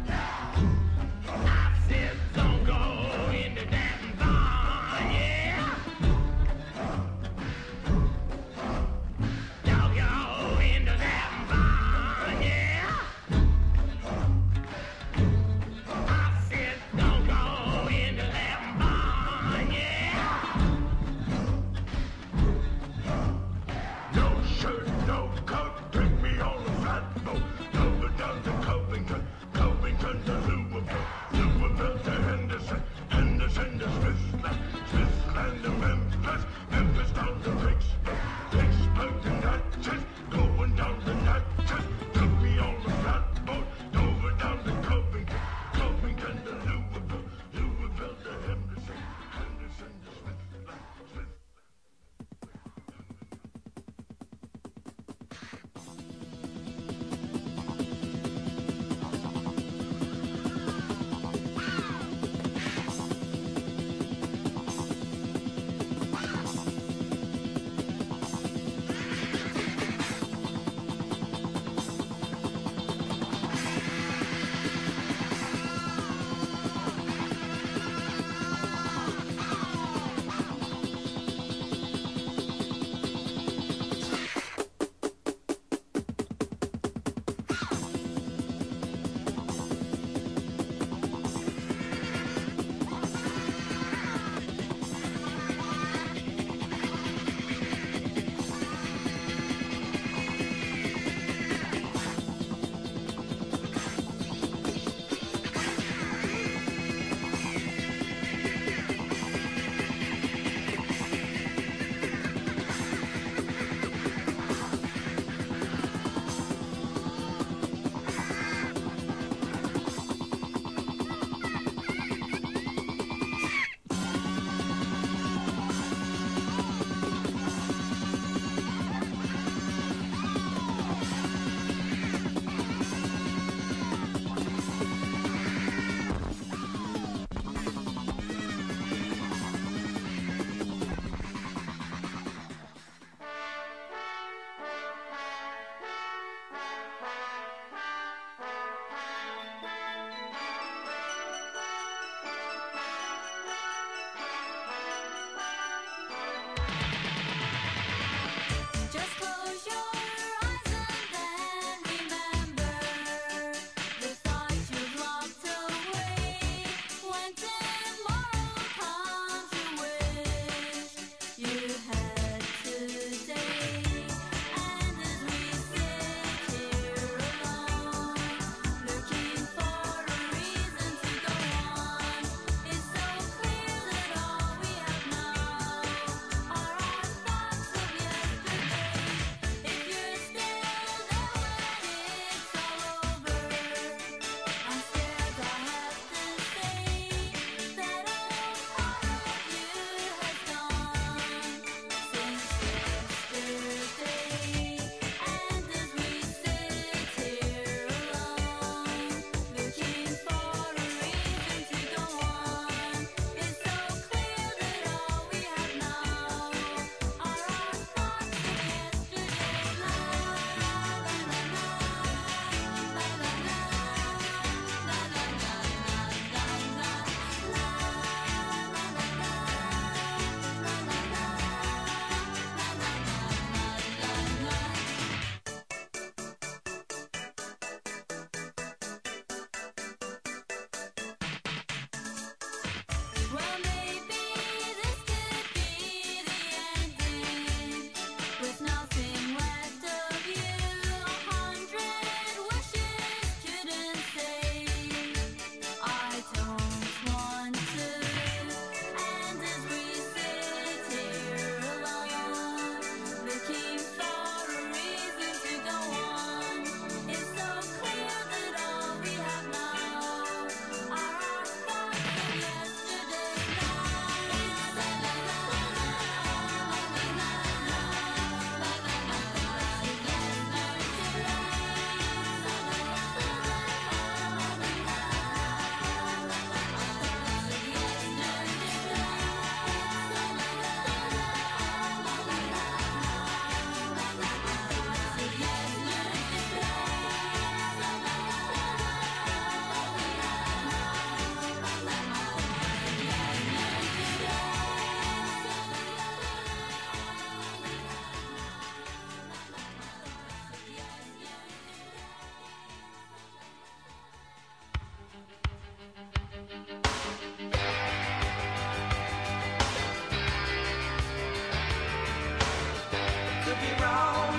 be wrong.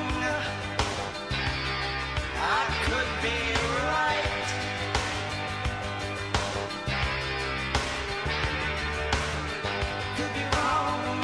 I could be right. Could be wrong.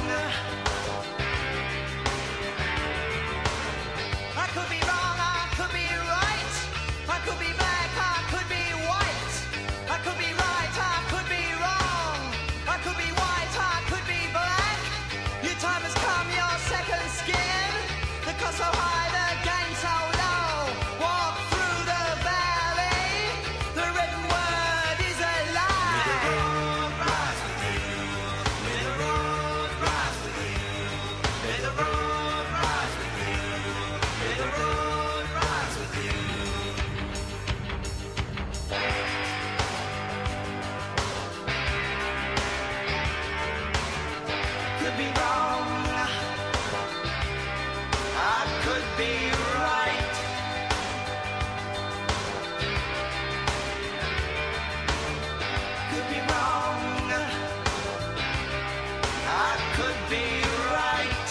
I could be wrong, I could be right. I could be black, I could be white. I could be right, I could be wrong. I could be white, I could be black. Your time has come, your second skin. The cost so high, the gain so low. Walk through the valley. The written word is a lie. May the road rise with you. May the road rise with you. May the road rise with you. May the road rise with you. Could be wrong. I could be right. Could be wrong. I could be right.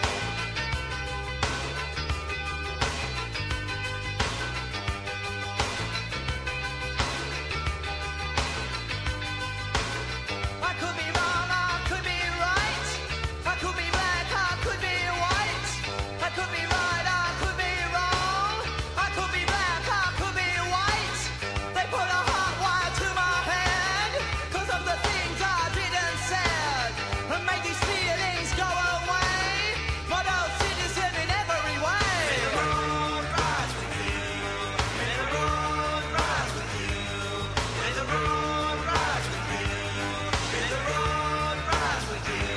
I could be wrong, I could be right. I could be black, I could be white. I could be right, I could be wrong. I could be black, I could be white. They put a hot wire to my head 'cause of the things I didn't said. And made these feelings go away. My old citizen in every way. May the road rise with you. May the road rise with you. May the road rise with you. May the road rise with you.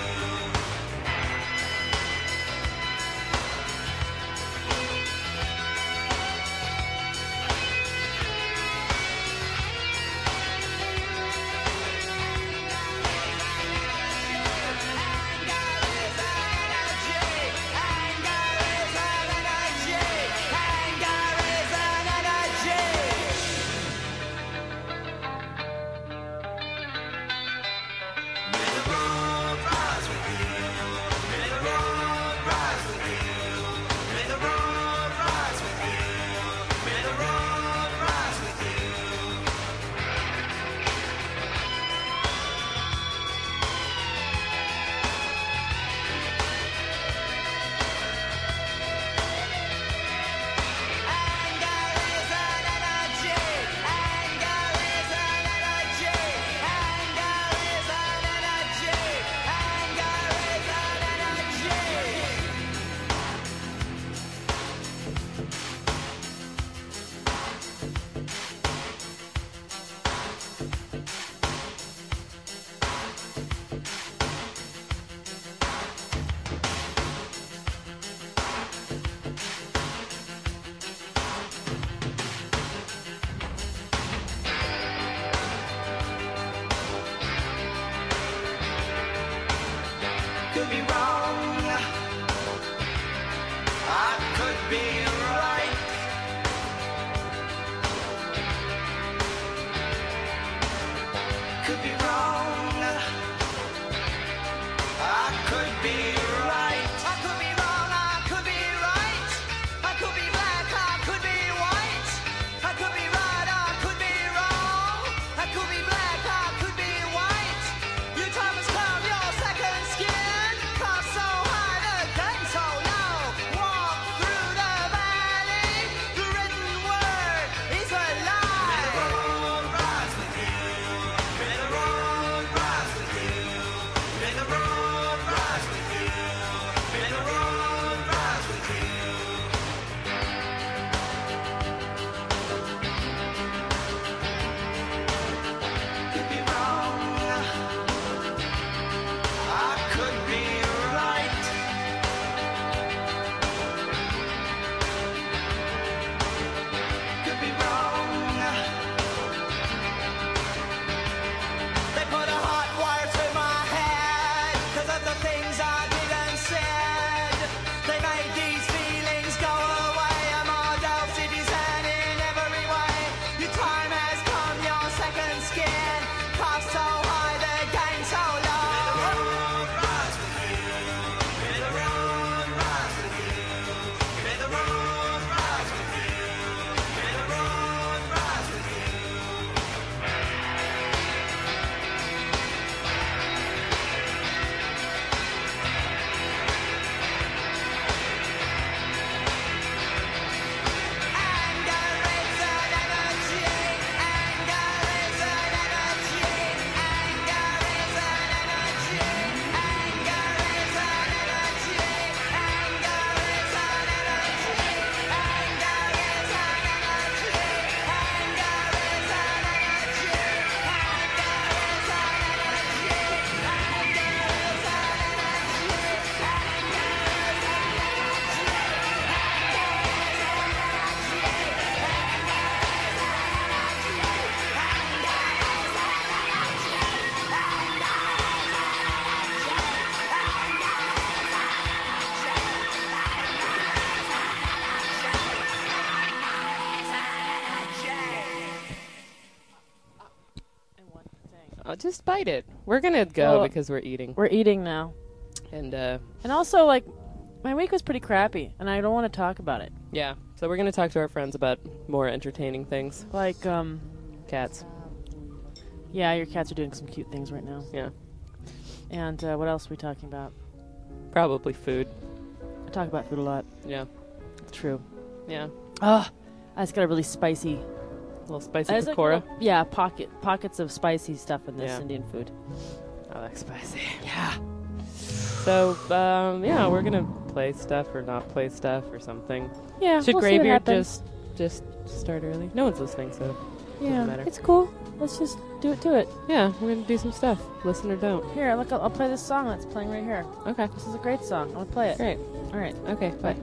Could be wrong. I could be right. Could be wrong. I could be right. I could be wrong. I could be right. I could be black. I could be white. I could be right. I could be wrong. I could be black. I could be white. Your time has come. Your second skin. Cost so high, the gain so low. Walk through the valley. just bite it. We're gonna go Well, because we're eating, We're eating now. and uh, And also, like, my week was pretty crappy, and I don't want to talk about it. yeah. So we're gonna talk to our friends about more entertaining things. Like, um, Cats. yeah, your cats are doing some cute things right now. Yeah. And uh, what else are we talking about? Probably food. I talk about food a lot. Yeah. It's true. Yeah. Oh, I just got a really spicy. A little spicy There's, like, pakora. little- yeah, pocket pockets of spicy stuff in this Yeah. Indian food. I like spicy. Yeah. So, um, yeah, we're gonna play stuff or not play stuff or something. Yeah. Should we'll see what Graybeard happens. just just start early? No one's listening, so Yeah, matter. it's cool. Let's just do it to it. yeah, we're gonna do some stuff. Listen or don't. Here, look, I'll, I'll play this song that's playing right here. Okay, This is a great song. I'm gonna play it. great. All right. Okay, bye.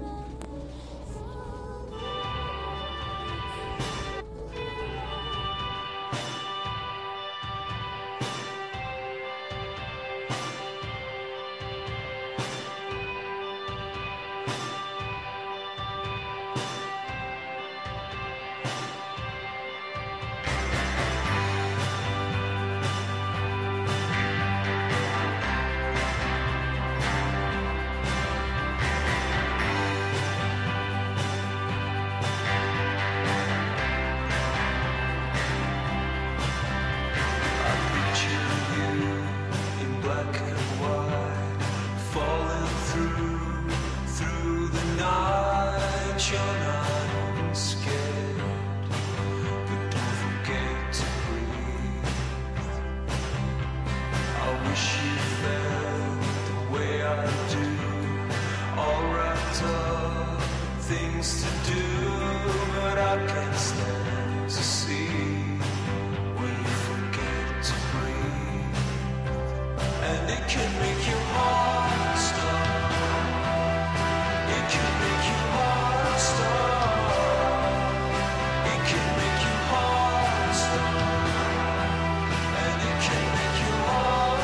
Things to do, but I can't stand to see when you forget to breathe, and it can make your heart stop. It can make your heart stop. It can make your heart stop, and it can make your heart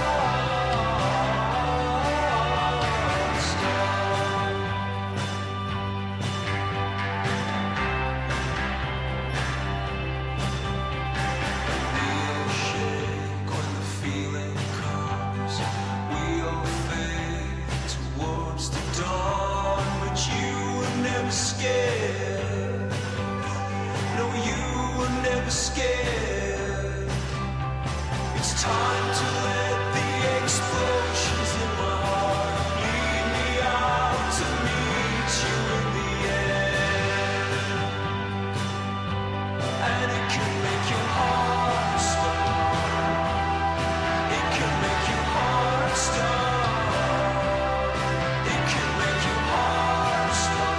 stop. Scared. No, you were never scared. It's time to let the explosions in my heart lead me out to meet you in the air. And it can make your heart stop. It can make your heart stop. It can make your heart stop.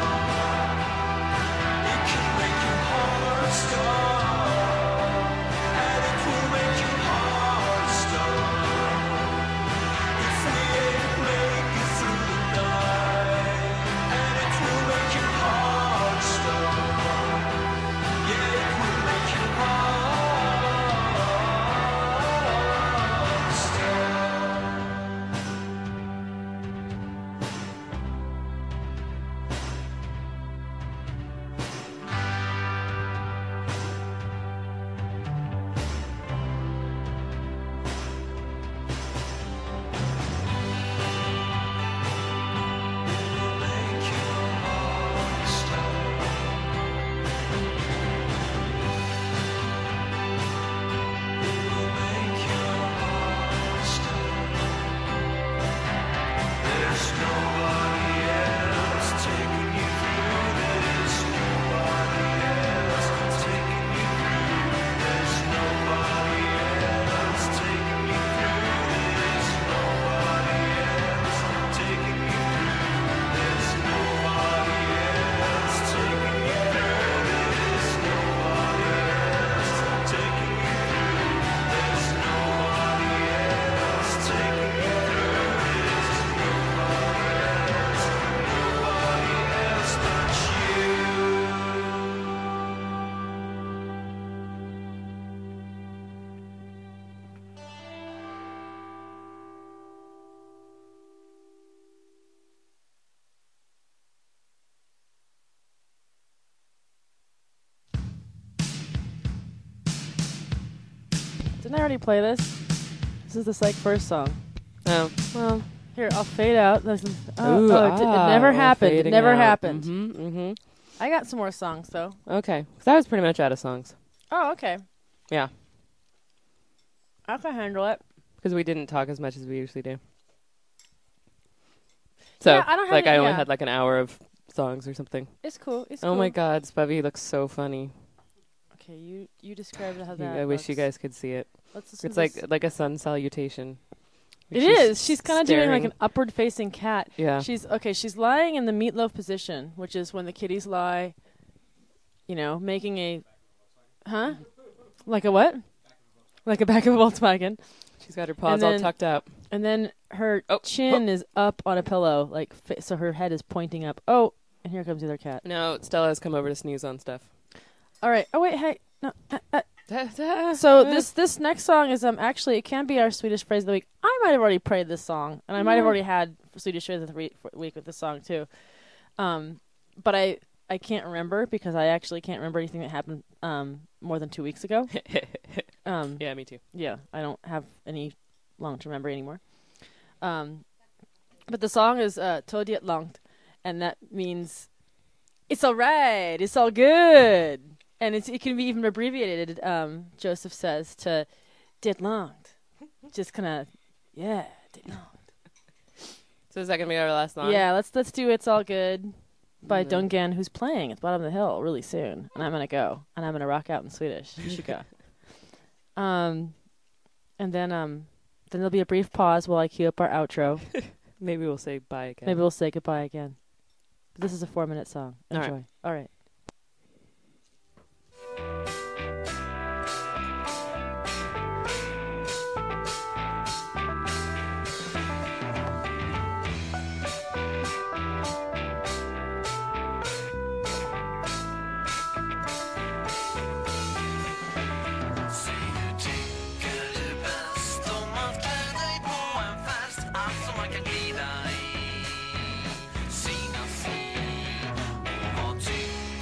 Didn't I already play this? This is the Psych first song. Oh, well. Here, I'll fade out. Listen. Oh, Ooh, oh, it, di- ah, it never well, happened. It fading never out. happened. Mm-hmm, mm-hmm. I got some more songs though. Okay. Because I was pretty much out of songs. Oh, okay. Yeah. I can handle it. Because we didn't talk as much as we usually do. So, Yeah, I don't have like, any- I only yeah. had like an hour of songs or something. It's cool. It's Oh cool. my God, Spubby looks so funny. Okay, you you described how You- that. I wish you looks. guys could see it. Let's listen It's to like this. like a sun salutation. It She's is. She's kind of doing like staring. an upward facing cat. Yeah. She's okay. She's lying in the meatloaf position, which is when the kitties lie. You know, making a, huh? Like a what? Like a back of a Volkswagen. She's got her paws And all then- tucked up. And then her Oh, chin is up on a pillow, like fa- so her head is pointing up. Oh, and here comes the other cat. No, Stella has come over to snooze on stuff. All right. Oh wait, hey. No. Uh, uh. So this this next song is um actually it can be our Swedish phrase of the week. I might have already played this song, and I might have Yeah. already had Swedish phrase of the re- for- week with this song too. Um, but I I can't remember because I actually can't remember anything that happened um more than two weeks ago. Um, Yeah, me too. yeah, I don't have any long-term memory anymore. Um, but the song is uh, "Todiet Langt," and that means it's all right, it's all good, and it's, it can be even abbreviated. Um, Joseph says to "Det Langt," just kind of yeah, "Det Langt." So is that gonna be our last song? Yeah, let's let's do "It's All Good" by Mhm. Dungan, who's playing at the bottom of the hill really soon, and I'm gonna go, and I'm gonna rock out in Swedish. You should go. Um, and then um, then there'll be a brief pause while I cue up our outro. Maybe we'll say bye again. Maybe we'll say goodbye again. This is a four-minute song. All right. Enjoy. All right. Säg hur tycker du bäst om att klä dig på en fest? Allt som man kan glida i, synas i. Och vad tycker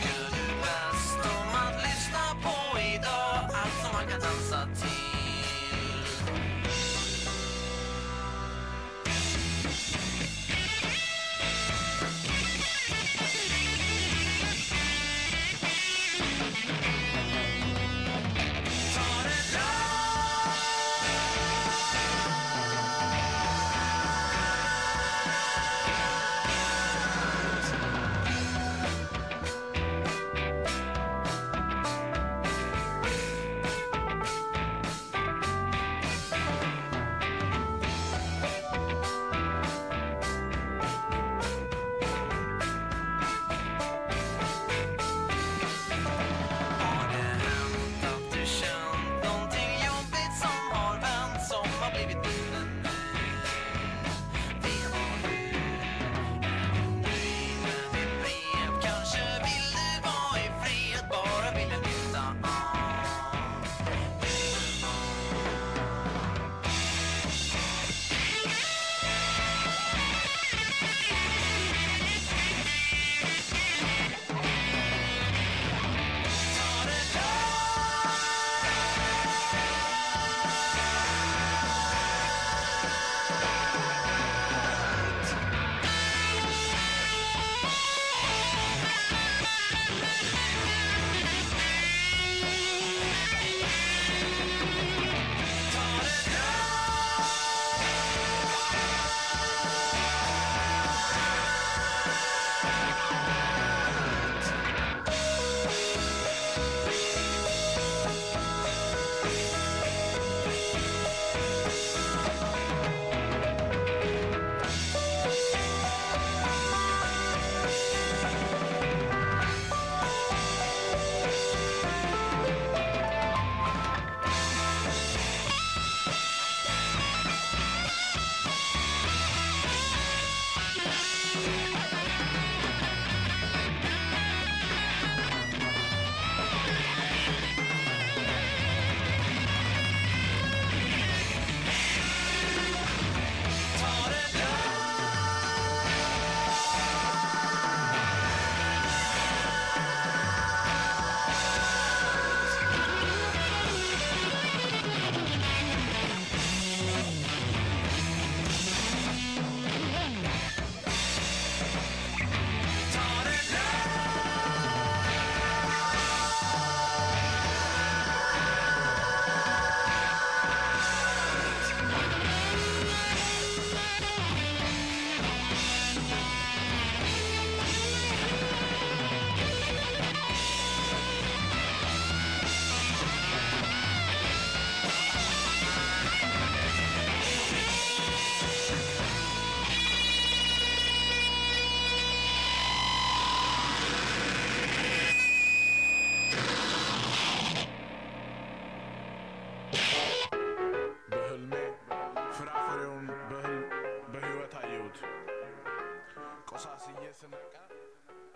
Thank you.